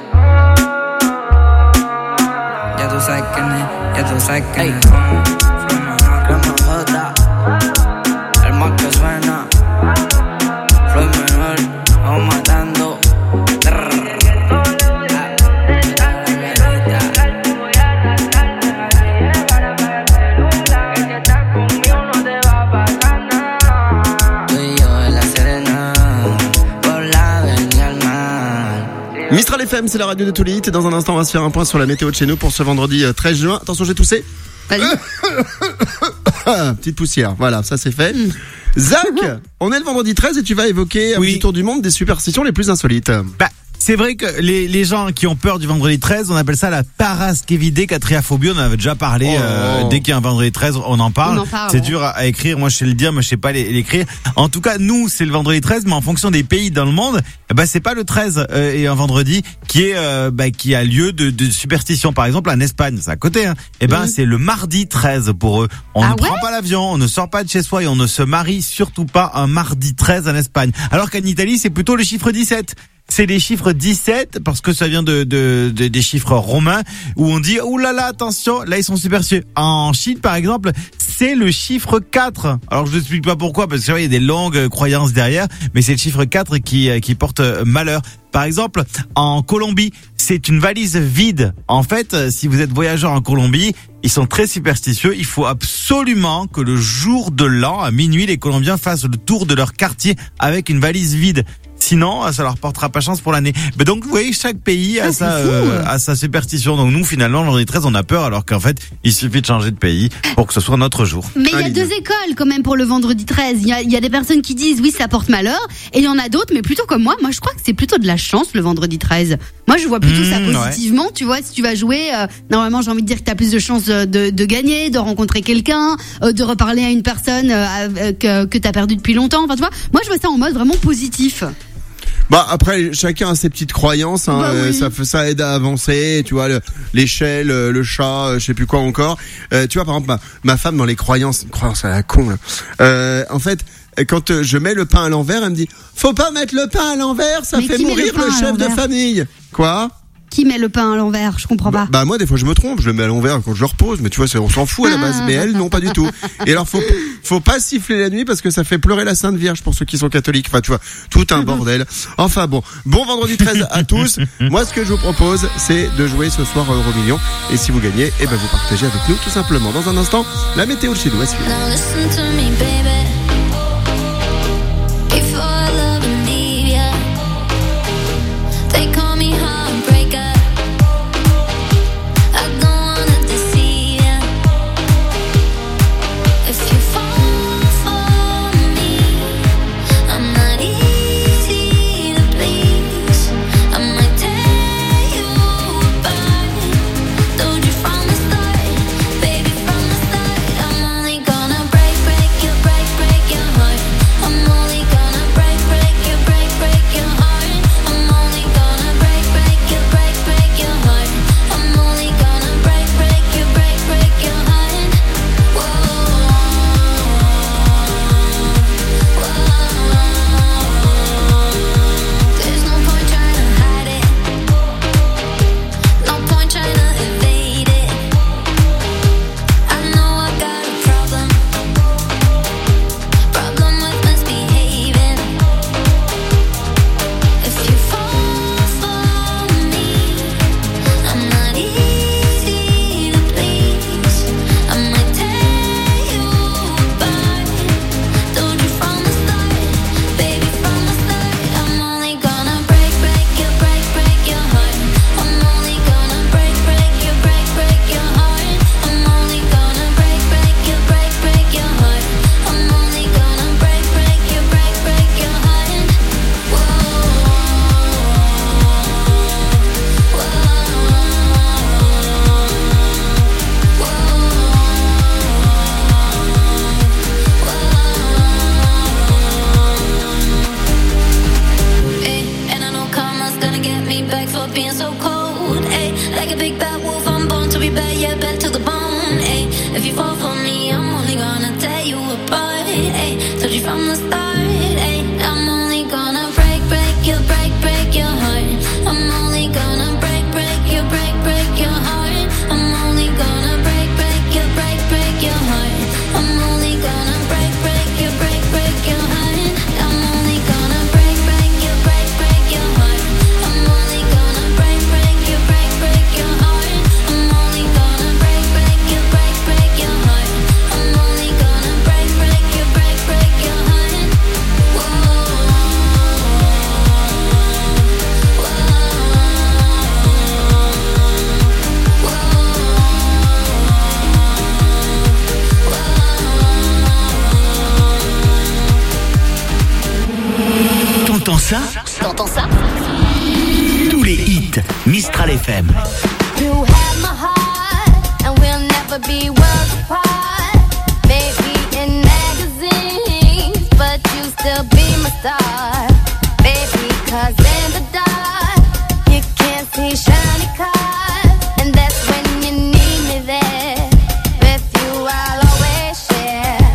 tú sabes quién es, ya tú sabes quién es. Crema J, el más que suena, Floyd menor, vamos matando. Mistral F M, c'est la radio de tous les hits. Et dans un instant, on va se faire un point sur la météo de chez nous pour ce vendredi treize juin. Attention, j'ai toussé. Petite poussière, voilà, ça c'est fait. Mm. Zach, on est le vendredi treize et tu vas évoquer un oui. petit tour du monde des superstitions les plus insolites. Bah. C'est vrai que les, les gens qui ont peur du vendredi treize, on appelle ça la paraskevidécatriaphobie. On en avait déjà parlé. Oh. Euh, dès qu'il y a un vendredi treize, on en parle. On en parle c'est ouais. dur à, à écrire. Moi, je sais le dire, mais je sais pas l'écrire. En tout cas, nous, c'est le vendredi treize, mais en fonction des pays dans le monde, bah c'est pas le treize euh, et un vendredi qui est euh, bah, qui a lieu de, de superstition. Par exemple, en Espagne, c'est à côté. Hein, et ben, mmh. c'est le mardi treize pour eux. On ah ne ouais prend pas l'avion, on ne sort pas de chez soi et on ne se marie surtout pas un mardi treize en Espagne. Alors qu'en Italie, c'est plutôt le chiffre dix-sept. C'est les chiffres dix-sept parce que ça vient de, de, de des chiffres romains où on dit ouh là là attention, là ils sont superstitieux. En Chine par exemple, c'est le chiffre quatre. Alors je vous explique pas pourquoi parce que il y a des longues croyances derrière, mais c'est le chiffre quatre qui qui porte malheur. Par exemple, en Colombie, c'est une valise vide. En fait, si vous êtes voyageur en Colombie, ils sont très superstitieux. Il faut absolument que le jour de l'an, à minuit, les Colombiens fassent le tour de leur quartier avec une valise vide. Sinon, ça leur portera pas chance pour l'année. Mais donc, vous voyez, chaque pays a, ah, sa, euh, a sa superstition. Donc nous, finalement, le vendredi treize, on a peur, alors qu'en fait, il suffit de changer de pays pour que ce soit notre jour. Mais il y a deux écoles quand même pour le vendredi treize. Il y a, il y a des personnes qui disent oui, ça porte malheur, et il y en a d'autres, mais plutôt comme moi. Moi, je crois que c'est plutôt de la chance le vendredi treize. Moi, je vois plutôt mmh, ça positivement. Ouais. Tu vois, si tu vas jouer, euh, normalement, j'ai envie de dire que tu as plus de chances de, de, de gagner, de rencontrer quelqu'un, euh, de reparler à une personne euh, que, que tu as perdu depuis longtemps. Enfin, tu vois, moi, je vois ça en mode vraiment positif. Bah après chacun a ses petites croyances hein, bah oui. euh, ça ça aide à avancer, tu vois le, l'échelle, le chat, euh, je sais plus quoi encore. Euh, tu vois par exemple ma, ma femme dans les croyances, croyances à la con là. Euh, en fait quand je mets le pain à l'envers, elle me dit faut pas mettre le pain à l'envers, ça Mais fait mourir le, le chef de famille. Quoi? Qui met le pain à l'envers? Je comprends pas. Bah, bah moi des fois je me trompe, je le mets à l'envers quand je le repose, mais tu vois c'est, on s'en fout à la base, mais elle non pas du tout. Et alors faut faut pas siffler la nuit parce que ça fait pleurer la Sainte Vierge pour ceux qui sont catholiques. Enfin tu vois tout un bordel. Enfin bon, bon vendredi treize à tous. Moi ce que je vous propose c'est de jouer ce soir à Euromillions et si vous gagnez, eh ben vous partagez avec nous tout simplement. Dans un instant la météo de chez nous à suivre. Break, break ça? T'entends ça? Tous les hits Mistral F M. You have my heart, and we'll never be worlds apart. Maybe in magazines, but you still be my star. Baby, 'cause in the dark, you can't see shiny cars. And that's when you need me there. With you, I'll always share.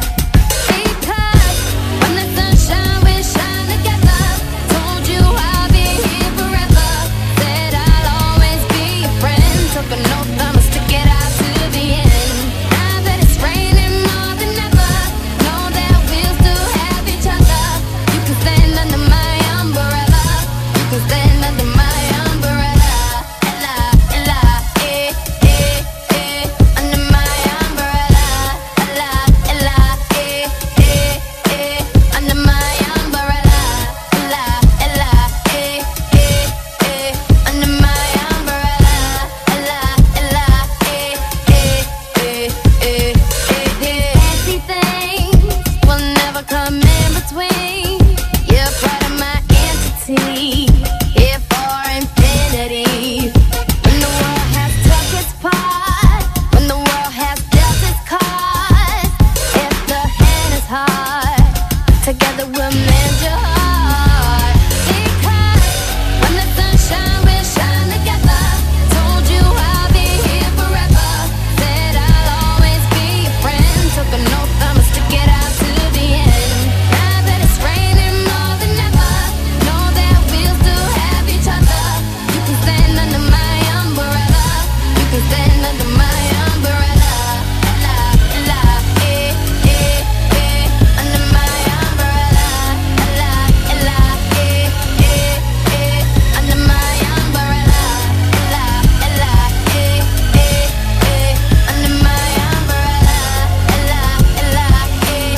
Because when the sunshine, we shine together. Told you I'll be here forever. Said I'll always be your friend. Took an oath, I'ma stick it out to the end. Now that it's raining more than ever, know that we'll still have each other. You can stand under my umbrella. You can stand under my umbrella. Ella, Ella, eh, eh, eh. Under my umbrella. Ella, Ella, eh, eh, eh. Under my umbrella. Ella, Ella, eh, eh, eh. Under my umbrella. Ella, Ella, eh, eh, eh, eh, eh, eh. Fancy things will never come in between. You're part of my entity, here for infinity. When the world has took its part, when the world has dealt its cards, if the hand is hard, together we'll mend your heart. Because when the sunshine, we'll shine together. Told you I'll be here forever. Said I'll always be your friend. Took an oath, I'ma stick it out to the end. Now that it's raining more than ever, know that we'll still have each other. You can stand under my umbrella. You can stand under my umbrella. Ella, Ella, eh, eh, eh. Under my umbrella. Ella, Ella, eh, eh, eh. Under my umbrella. Ella, Ella, eh, eh, eh. Under my umbrella. Ella, Ella, eh,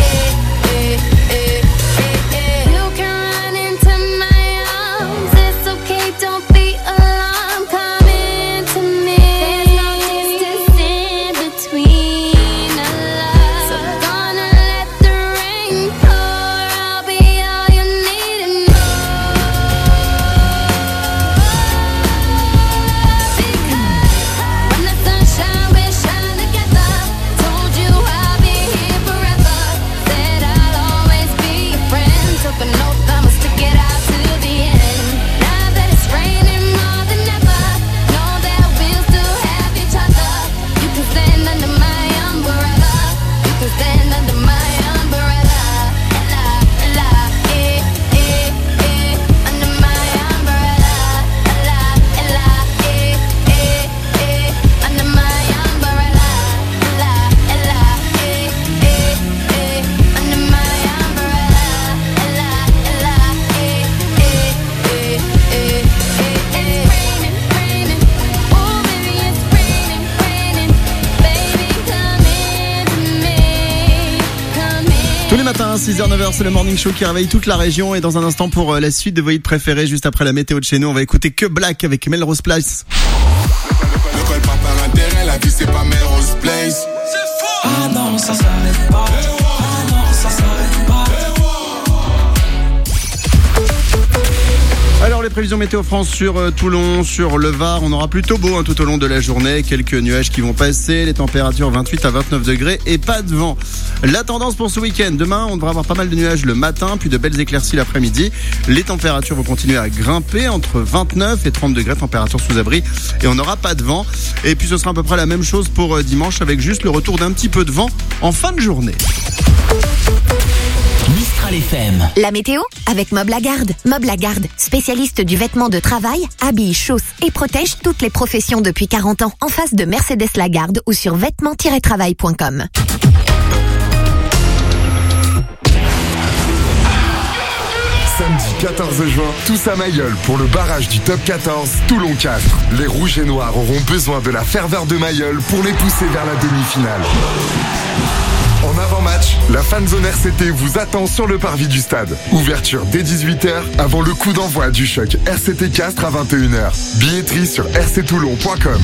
eh, eh, eh, eh. You can run into my arms. It's okay, don't be alarmed. Come into me. There's no distance in between us. So gonna let the rain pour. I'll be all you need and more. Because when the sunshine, we shine together. Told you I'll be here forever. Said I'll always be your friend. Took an oath, I'ma stick it out to the end. Now that it's raining more than ever, know that we'll still have each other. You can stand under my umbrella. You can stand under my umbrella. Ella, Ella, eh, eh, eh. Under my umbrella. Ella, Ella, eh, eh, eh. Under my umbrella. Ella, Ella, eh, eh, eh. Under my umbrella. Ella, Ella, eh, eh, eh, eh, eh, eh. It's raining, raining. Oh, baby, it's raining, raining. Baby, come into me. Come in. Tous les matins, six heures neuf heures, c'est le Morning Show qui réveille toute la région. Et dans un instant, pour euh, la suite de vos hits préférés, juste après la météo de chez nous, on va écouter Que Black avec Melrose Place. Ne colle pas par intérêt, la vie c'est pas Melrose Place. Ah non, ça s'arrête pas. Ah non, ça s'arrête pas. Alors les prévisions météo France sur euh, Toulon, sur le Var, on aura plutôt beau hein, tout au long de la journée, quelques nuages qui vont passer, les températures vingt-huit à vingt-neuf degrés et pas de vent. La tendance pour ce week-end, demain on devra avoir pas mal de nuages le matin, puis de belles éclaircies l'après-midi. Les températures vont continuer à grimper entre vingt-neuf et trente degrés, température sous abri, et on n'aura pas de vent. Et puis ce sera à peu près la même chose pour euh, dimanche avec juste le retour d'un petit peu de vent en fin de journée. Mistral F M. La météo avec Mob Lagarde. Mob Lagarde, spécialiste du vêtement de travail, habille, chausse et protège toutes les professions depuis quarante ans. En face de Mercedes Lagarde ou sur vêtements tiret travail point com. Samedi quatorze juin, tous à Mayol pour le barrage du top quatorze Toulon-Castres. Les Rouges et Noirs auront besoin de la ferveur de Mayol pour les pousser vers la demi-finale. En avant-match, la fanzone R C T vous attend sur le parvis du stade. Ouverture dès dix-huit heures avant le coup d'envoi du choc R C T Castres à vingt et une heures. Billetterie sur r c toulon point com.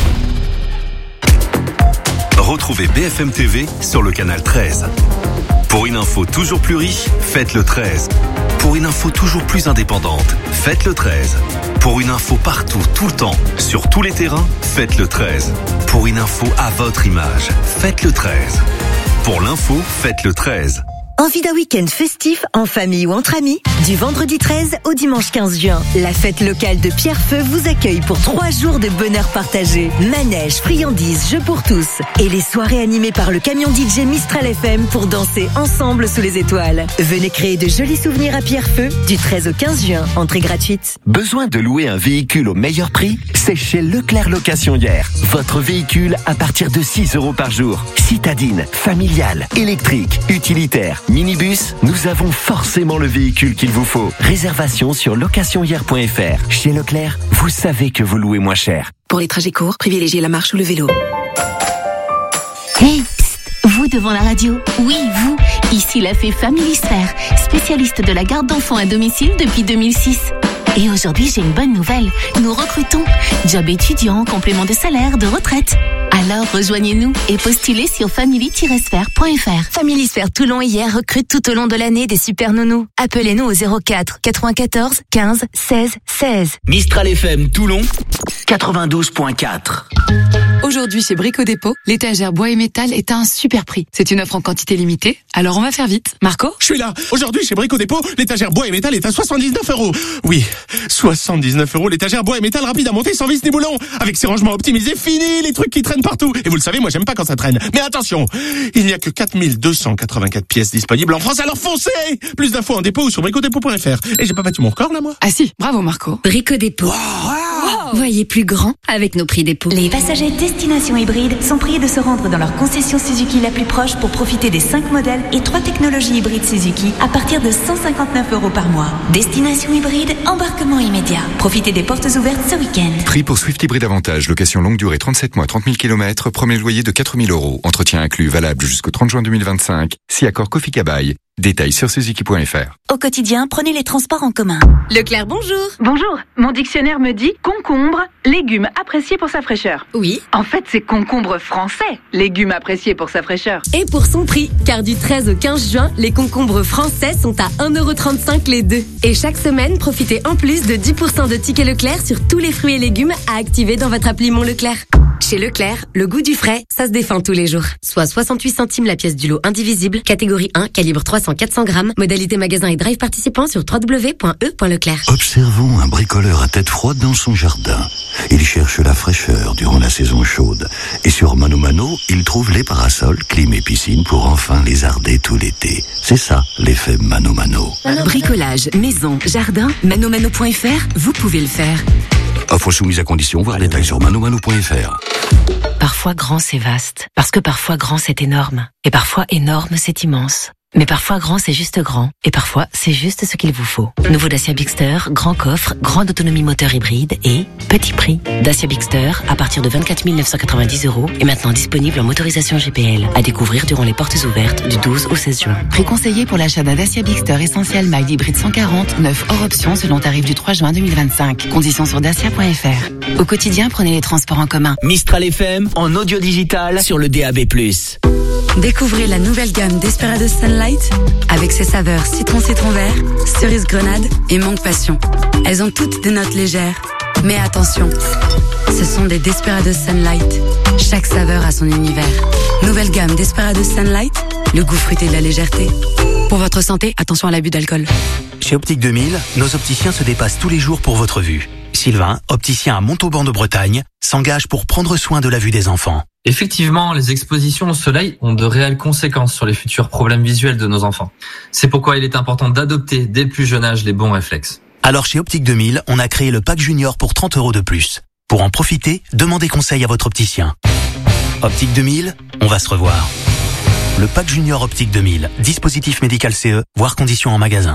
Retrouvez B F M T V sur le canal treize. Pour une info toujours plus riche, faites le treize. Pour une info toujours plus indépendante, faites le treize. Pour une info partout, tout le temps, sur tous les terrains, faites le treize. Pour une info à votre image, faites le treize. Pour l'info, faites le treize. Envie d'un week-end festif, en famille ou entre amis? Du vendredi treize au dimanche quinze juin, la fête locale de Pierrefeu vous accueille pour trois jours de bonheur partagé. Manège, friandises, jeux pour tous. Et les soirées animées par le camion D J Mistral F M pour danser ensemble sous les étoiles. Venez créer de jolis souvenirs à Pierrefeu du treize au quinze juin, entrée gratuite. Besoin de louer un véhicule au meilleur prix? C'est chez Leclerc Location Hier. Votre véhicule à partir de six euros par jour. Citadine, familial, électrique, utilitaire, minibus, nous avons forcément le véhicule qu'il vous faut. Réservation sur location hier point f r. Chez Leclerc, vous savez que vous louez moins cher. Pour les trajets courts, privilégiez la marche ou le vélo. Hey, psst, vous devant la radio. Oui, vous. Ici la fée Family Sphère, spécialiste de la garde d'enfants à domicile depuis deux mille six. Et aujourd'hui, j'ai une bonne nouvelle. Nous recrutons. Job étudiant, complément de salaire, de retraite. Alors, rejoignez-nous et postulez sur family tiret sphère point f r. Family Sphère Toulon hier recrute tout au long de l'année des super nounous. Appelez-nous au zéro quatre quatre-vingt-quatorze quinze seize seize. Mistral F M Toulon, quatre-vingt-douze point quatre. Aujourd'hui, chez Brico Dépôt, l'étagère bois et métal est à un super prix. C'est une offre en quantité limitée, alors on va faire vite. Marco? Je suis là. Aujourd'hui, chez Brico Dépôt, l'étagère bois et métal est à soixante-dix-neuf euros. Oui, soixante-dix-neuf euros, l'étagère bois et métal rapide à monter sans vis ni boulon. Avec ses rangements optimisés, fini les trucs qui traînent partout. Et vous le savez, moi j'aime pas quand ça traîne. Mais attention, il n'y a que quatre mille deux cent quatre-vingt-quatre pièces disponibles en France, alors foncez! Plus d'infos en dépôt ou sur brico dépôt point f r. Et j'ai pas battu mon record là, moi? Ah si, bravo Marco. Brico Dépôt. Wow, wow. Voyez plus grand avec nos prix dépôt. Les passagers destination hybride sont priés de se rendre dans leur concession Suzuki la plus proche pour profiter des cinq modèles et trois technologies hybrides Suzuki à partir de cent cinquante-neuf euros par mois. Destination hybride, embarquement immédiat. Profitez des portes ouvertes ce week-end. Prix pour Swift Hybride Avantage, location longue durée trente-sept mois, trente mille kilomètres, premier loyer de quatre mille euros. Entretien inclus, valable jusqu'au trente juin deux mille vingt-cinq. Si accord Kofi Kabaï. Détails sur suzuki point f r. Au quotidien, prenez les transports en commun. Leclerc, bonjour. Bonjour. Mon dictionnaire me dit concombre, légume apprécié pour sa fraîcheur. Oui. En fait, c'est concombre français, légume apprécié pour sa fraîcheur. Et pour son prix, car du treize au quinze juin, les concombres français sont à un euro trente-cinq les deux. Et chaque semaine, profitez en plus de dix pour cent de tickets Leclerc sur tous les fruits et légumes à activer dans votre appli Mon Leclerc. Chez Leclerc, le goût du frais, ça se défend tous les jours. Soit soixante-huit centimes la pièce du lot indivisible, catégorie un, calibre trois cents à quatre cents grammes, modalité magasin et drive participant sur w w w point e point leclerc. Observons un bricoleur à tête froide dans son jardin. Il cherche la fraîcheur durant la saison chaude. Et sur Mano Mano, il trouve les parasols, clim et piscine pour enfin lézarder tout l'été. C'est ça, l'effet Mano Mano. Bricolage, maison, jardin, manomano point f r, vous pouvez le faire. Offre soumise à condition, voir détails sur manomano point f r. Parfois grand c'est vaste, parce que parfois grand c'est énorme, et parfois énorme c'est immense. Mais parfois grand c'est juste grand, et parfois c'est juste ce qu'il vous faut. Nouveau Dacia Bigster, grand coffre, grande autonomie moteur hybride et petit prix. Dacia Bigster à partir de vingt-quatre mille neuf cent quatre-vingt-dix euros est maintenant disponible en motorisation G P L, à découvrir durant les portes ouvertes du douze au seize juin. Prix conseillé pour l'achat d'un Dacia Bigster Essentiel Mild Hybride cent quarante, neuf hors option selon tarif du trois juin deux mille vingt-cinq. Conditions sur dacia point f r. Au quotidien, prenez les transports en commun. Mistral F M en audio digital sur le D A B plus. Découvrez la nouvelle gamme Desperados Sunlight avec ses saveurs citron-citron vert, cerise grenade et mangue passion. Elles ont toutes des notes légères. Mais attention, ce sont des Desperados Sunlight. Chaque saveur a son univers. Nouvelle gamme Desperados Sunlight, le goût fruité de la légèreté. Pour votre santé, attention à l'abus d'alcool. Chez Optique deux mille, nos opticiens se dépassent tous les jours pour votre vue. Sylvain, opticien à Montauban de Bretagne, s'engage pour prendre soin de la vue des enfants. Effectivement, les expositions au soleil ont de réelles conséquences sur les futurs problèmes visuels de nos enfants. C'est pourquoi il est important d'adopter dès le plus jeune âge les bons réflexes. Alors chez Optique deux mille, on a créé le pack junior pour trente euros de plus. Pour en profiter, demandez conseil à votre opticien. Optique deux mille, on va se revoir. Le pack junior Optique deux mille, dispositif médical C E, voire conditions en magasin.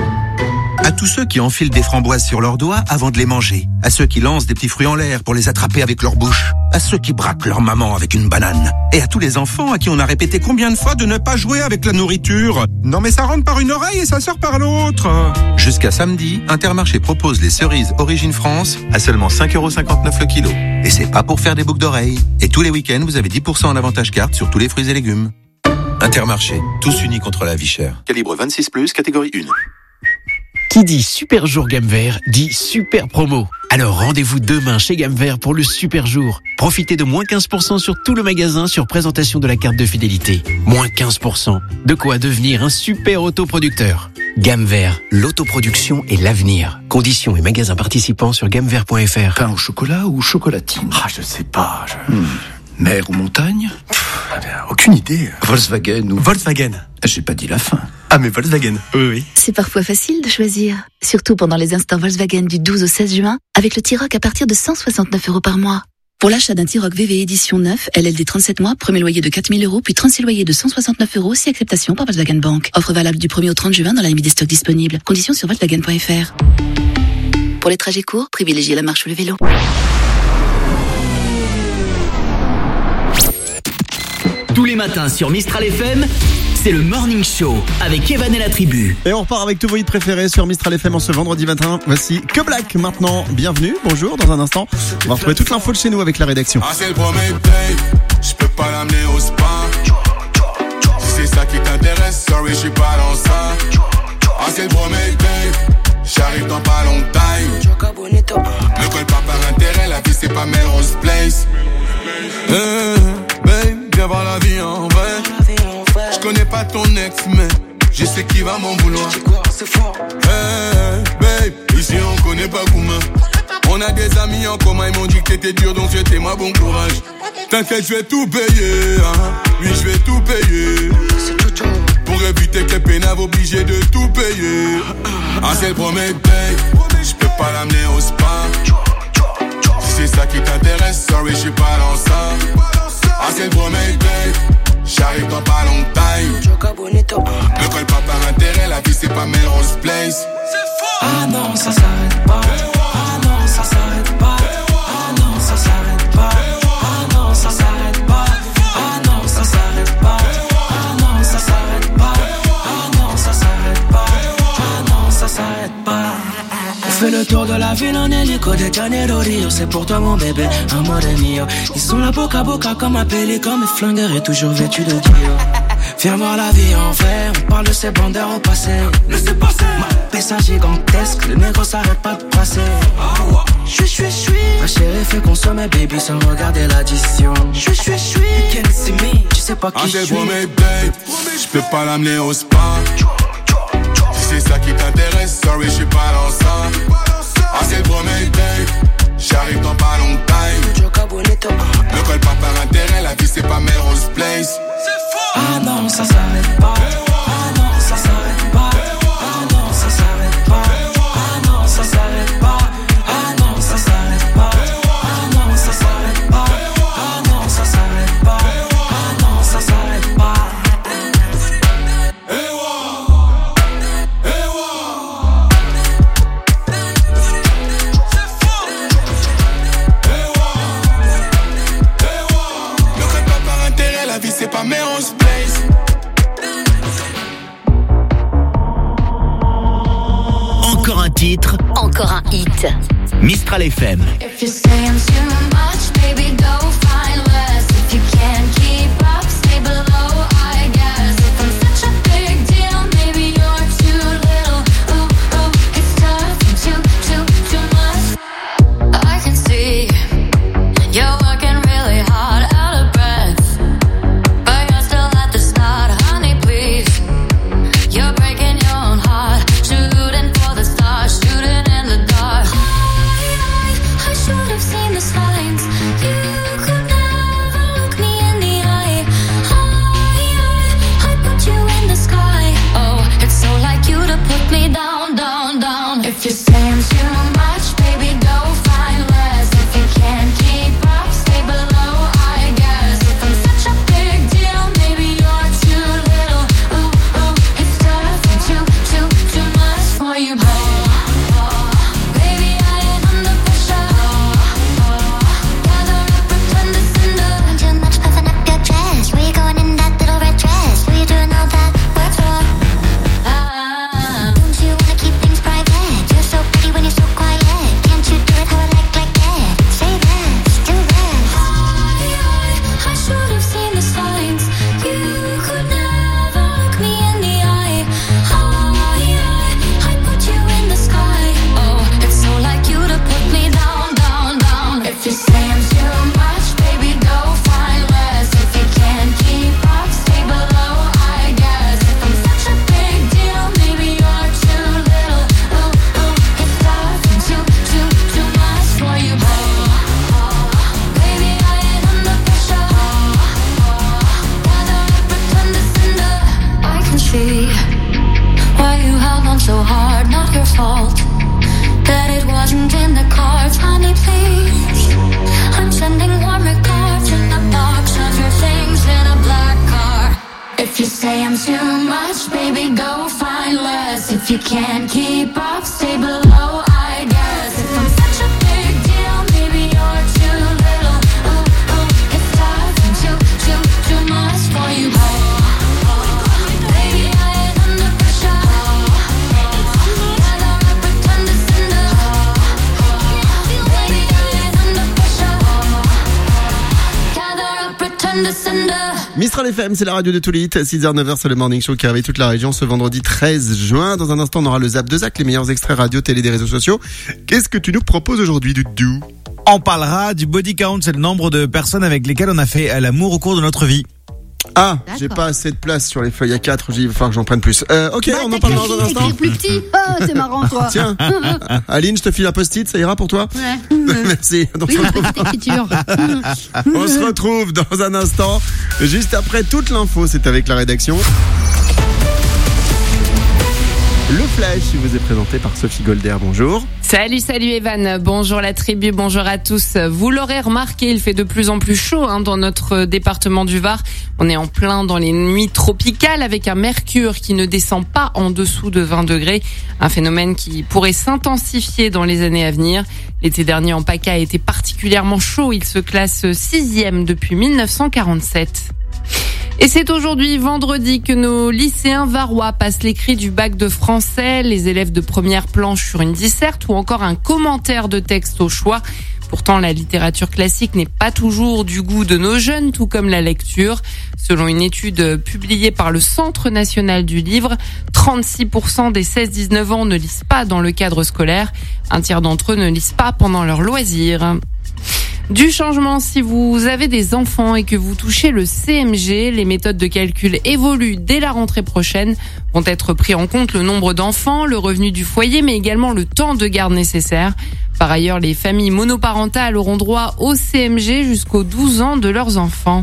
À tous ceux qui enfilent des framboises sur leurs doigts avant de les manger. À ceux qui lancent des petits fruits en l'air pour les attraper avec leur bouche. À ceux qui braquent leur maman avec une banane. Et à tous les enfants à qui on a répété combien de fois de ne pas jouer avec la nourriture. Non mais ça rentre par une oreille et ça sort par l'autre. Jusqu'à samedi, Intermarché propose les cerises Origine France à seulement cinq euros cinquante-neuf le kilo. Et c'est pas pour faire des boucles d'oreilles. Et tous les week-ends, vous avez dix pour cent en avantage carte sur tous les fruits et légumes. Intermarché, tous unis contre la vie chère. Calibre vingt-six plus, catégorie un. Qui dit super jour gamme vert dit super promo. Alors rendez-vous demain chez Gamme Vert pour le super jour. Profitez de moins quinze pour cent sur tout le magasin sur présentation de la carte de fidélité. Moins quinze pour cent. De quoi devenir un super autoproducteur. Gamme Vert, l'autoproduction et l'avenir. Conditions et magasins participants sur gamme vert point f r. Pain au chocolat ou chocolatine? Ah, je sais pas. Je... Hmm. Mer ou montagne? Pff, aucune idée. Volkswagen ou... Volkswagen. J'ai pas dit la fin. Ah, mais Volkswagen. Oui, oui. C'est parfois facile de choisir. Surtout pendant les instants Volkswagen du douze au seize juin, avec le T-Roc à partir de cent soixante-neuf euros par mois. Pour l'achat d'un T-Roc V V édition neuf, L L D trente-sept mois, premier loyer de quatre mille euros, puis trente-six loyers de cent soixante-neuf euros, si acceptation par Volkswagen Bank. Offre valable du premier au trente juin dans la limite des stocks disponibles. Conditions sur volkswagen point f r. Pour les trajets courts, privilégiez la marche ou le vélo. Tous les matins sur Mistral F M, c'est le Morning Show avec Evan et la tribu. Et on repart avec tous vos hits préférés sur Mistral F M en ce vendredi vingt-et-un. Voici Que Black maintenant. Bienvenue, bonjour, dans un instant. On va retrouver toute l'info de chez nous avec la rédaction. Ah, c'est le premier date, je peux pas l'amener au spa. Si c'est ça qui t'intéresse, sorry, je suis pas dans ça. Ah, c'est le premier date, j'arrive dans pas longtemps. Ne colle pas par intérêt, la vie c'est pas Melrose Place. Hey, babe, viens voir la vie en vrai. Je connais pas ton ex, mais je sais qui va m'en vouloir. Hey, babe, ici on connaît pas Gouma. On a des amis en commun, ils m'ont dit que t'étais dur, donc souhaitez-moi bon courage. T'inquiète, je vais tout payer, hein. Oui, je vais tout payer. Pour éviter que les pénaves obligés de tout payer. Ah, c'est le premier date, je peux pas l'amener au spa. Si c'est ça qui t'intéresse, sorry, je suis pas dans ça. Ah, c'est le premier date, j'arrive dans pas longtemps. Ne colle pas par intérêt, la vie c'est pas Melrose Place. Ah non, ça s'arrête pas. Ah non, ça s'arrête pas. Ah non, ça s'arrête pas. Ah non, ça s'arrête pas. Ah non, ça s'arrête pas. Ah non, ça s'arrête pas. Ah non, ça s'arrête pas. Ah non, ça s'arrête pas. On fait le tour de la ville en hélico de Janeiro Rio. C'est pour toi mon bébé, amore mio. Ils sont là boca à boca comme un pélican. Mes flingueurs est toujours vêtu de Dio. Viens voir la vie en vrai, on parle de ces bandeurs au passé. Laissez passer. Ma pessa gigantesque, le négro s'arrête pas de passer. J'suis, j'suis, j'suis. Ma chérie fait consommer baby sans regarder l'addition. J'suis, j'suis, j'suis. Can't see me, tu sais pas qui j'suis. Ah, c'est premier date, j'peux pas l'amener au spa. Si c'est ça qui t'intéresse, sorry, j'suis pas dans ça. Ah, c'est le premier date, j'arrive dans pas longtemps. Ne colle pas par intérêt, la vie c'est pas Melrose Place. Ah non, ça s'arrête pas. Ah non, ça s'arrête pas. Ah non, ça s'arrête pas. Ah non, ça s'arrête pas. Ah non, ça s'arrête pas. Ah non, ça s'arrête pas. Ah non, ça s'arrête pas. Ah non, ça s'arrête pas. Ne colle pas par intérêt, la vie c'est pas Melrose Place. Encore un titre, encore un hit. Mistral F M. If you're saying too much, baby, go find less. If you can't keep up, stay below, I guess. If I'm such a big deal, maybe you're too little. Ooh, ooh, it's tough, too, too, too much. I can see you're working really hard, out of breath, but you're still at the start, honey, please. You're breaking your own heart, shooting for the stars, shooting in the dark. I, I, I should have seen the signs. You could never look me in the If you say I'm too much, baby, go find less. If you can't keep up, stay below, I guess. If I'm such a big deal, maybe you're too little. Ooh, ooh, it's tough and too, too, too much for you. Baby, I ain't under pressure. Gather up, pretend to cinder. Baby, I ain't under pressure. Gather up, pretend to cinder. Mistral F M, c'est la radio de tous les hits. six heures neuf heures, c'est le Morning Show qui réveille toute la région ce vendredi treize juin. Dans un instant, on aura le Zap de Zach, les meilleurs extraits radio, télé des réseaux sociaux. Qu'est-ce que tu nous proposes aujourd'hui, Doudou? On parlera du body count, c'est le nombre de personnes avec lesquelles on a fait l'amour au cours de notre vie. Ah, D'accord. J'ai pas assez de place sur les feuilles A quatre, il va falloir que j'en prenne plus. Euh, ok, bah, on en parle dans un instant. T'écris plus petit. Oh, c'est marrant, toi. Tiens, Aline, je te file un post-it, ça ira pour toi? Ouais. Merci. Donc, oui, la petite écriture. On se retrouve dans un instant, juste après toute l'info, c'est avec la rédaction. Le Flash vous est présenté par Sophie Golder, bonjour. Salut, salut Evan, bonjour la tribu, bonjour à tous. Vous l'aurez remarqué, il fait de plus en plus chaud hein, dans notre département du Var. On est en plein dans les nuits tropicales avec un mercure qui ne descend pas en dessous de vingt degrés. Un phénomène qui pourrait s'intensifier dans les années à venir. L'été dernier en PACA a été particulièrement chaud, il se classe sixième depuis mille neuf cent quarante-sept. Et c'est aujourd'hui, vendredi, que nos lycéens varois passent l'écrit du bac de français, les élèves de première planche sur une disserte ou encore un commentaire de texte au choix. Pourtant, la littérature classique n'est pas toujours du goût de nos jeunes, tout comme la lecture. Selon une étude publiée par le Centre national du livre, trente-six pour cent des seize dix-neuf ans ne lisent pas dans le cadre scolaire. Un tiers d'entre eux ne lisent pas pendant leurs loisirs. Du changement, si vous avez des enfants et que vous touchez le C M G, les méthodes de calcul évoluent dès la rentrée prochaine. Vont être pris en compte le nombre d'enfants, le revenu du foyer, mais également le temps de garde nécessaire. Par ailleurs, les familles monoparentales auront droit au C M G jusqu'aux douze ans de leurs enfants.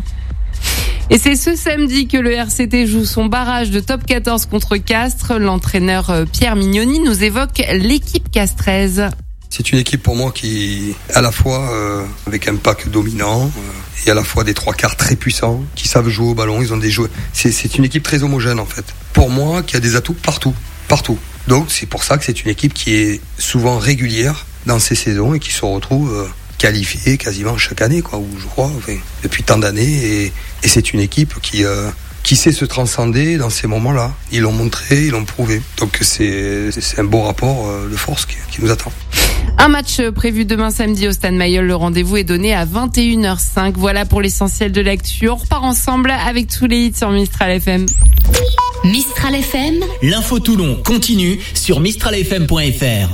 Et c'est ce samedi que le R C T joue son barrage de top quatorze contre Castres. L'entraîneur Pierre Mignoni nous évoque l'équipe castraise. C'est une équipe pour moi qui est à la fois euh, avec un pack dominant euh, et à la fois des trois quarts très puissants qui savent jouer au ballon. Ils ont des joueurs. C'est, c'est une équipe très homogène en fait. Pour moi, qui a des atouts partout, partout. Donc c'est pour ça que c'est une équipe qui est souvent régulière dans ces saisons et qui se retrouve euh, qualifiée quasiment chaque année, quoi. Ou je crois, enfin, depuis tant d'années. Et, et c'est une équipe qui euh, qui sait se transcender dans ces moments-là. Ils l'ont montré, ils l'ont prouvé. Donc c'est c'est un beau rapport euh, de force qui, qui nous attend. Un match prévu demain samedi au Stade Mayol. Le rendez-vous est donné à vingt et une heures cinq. Voilà pour l'essentiel de l'actu. On repart ensemble avec tous les hits sur Mistral F M. Mistral F M, l'info Toulon continue sur mistral f m point f r.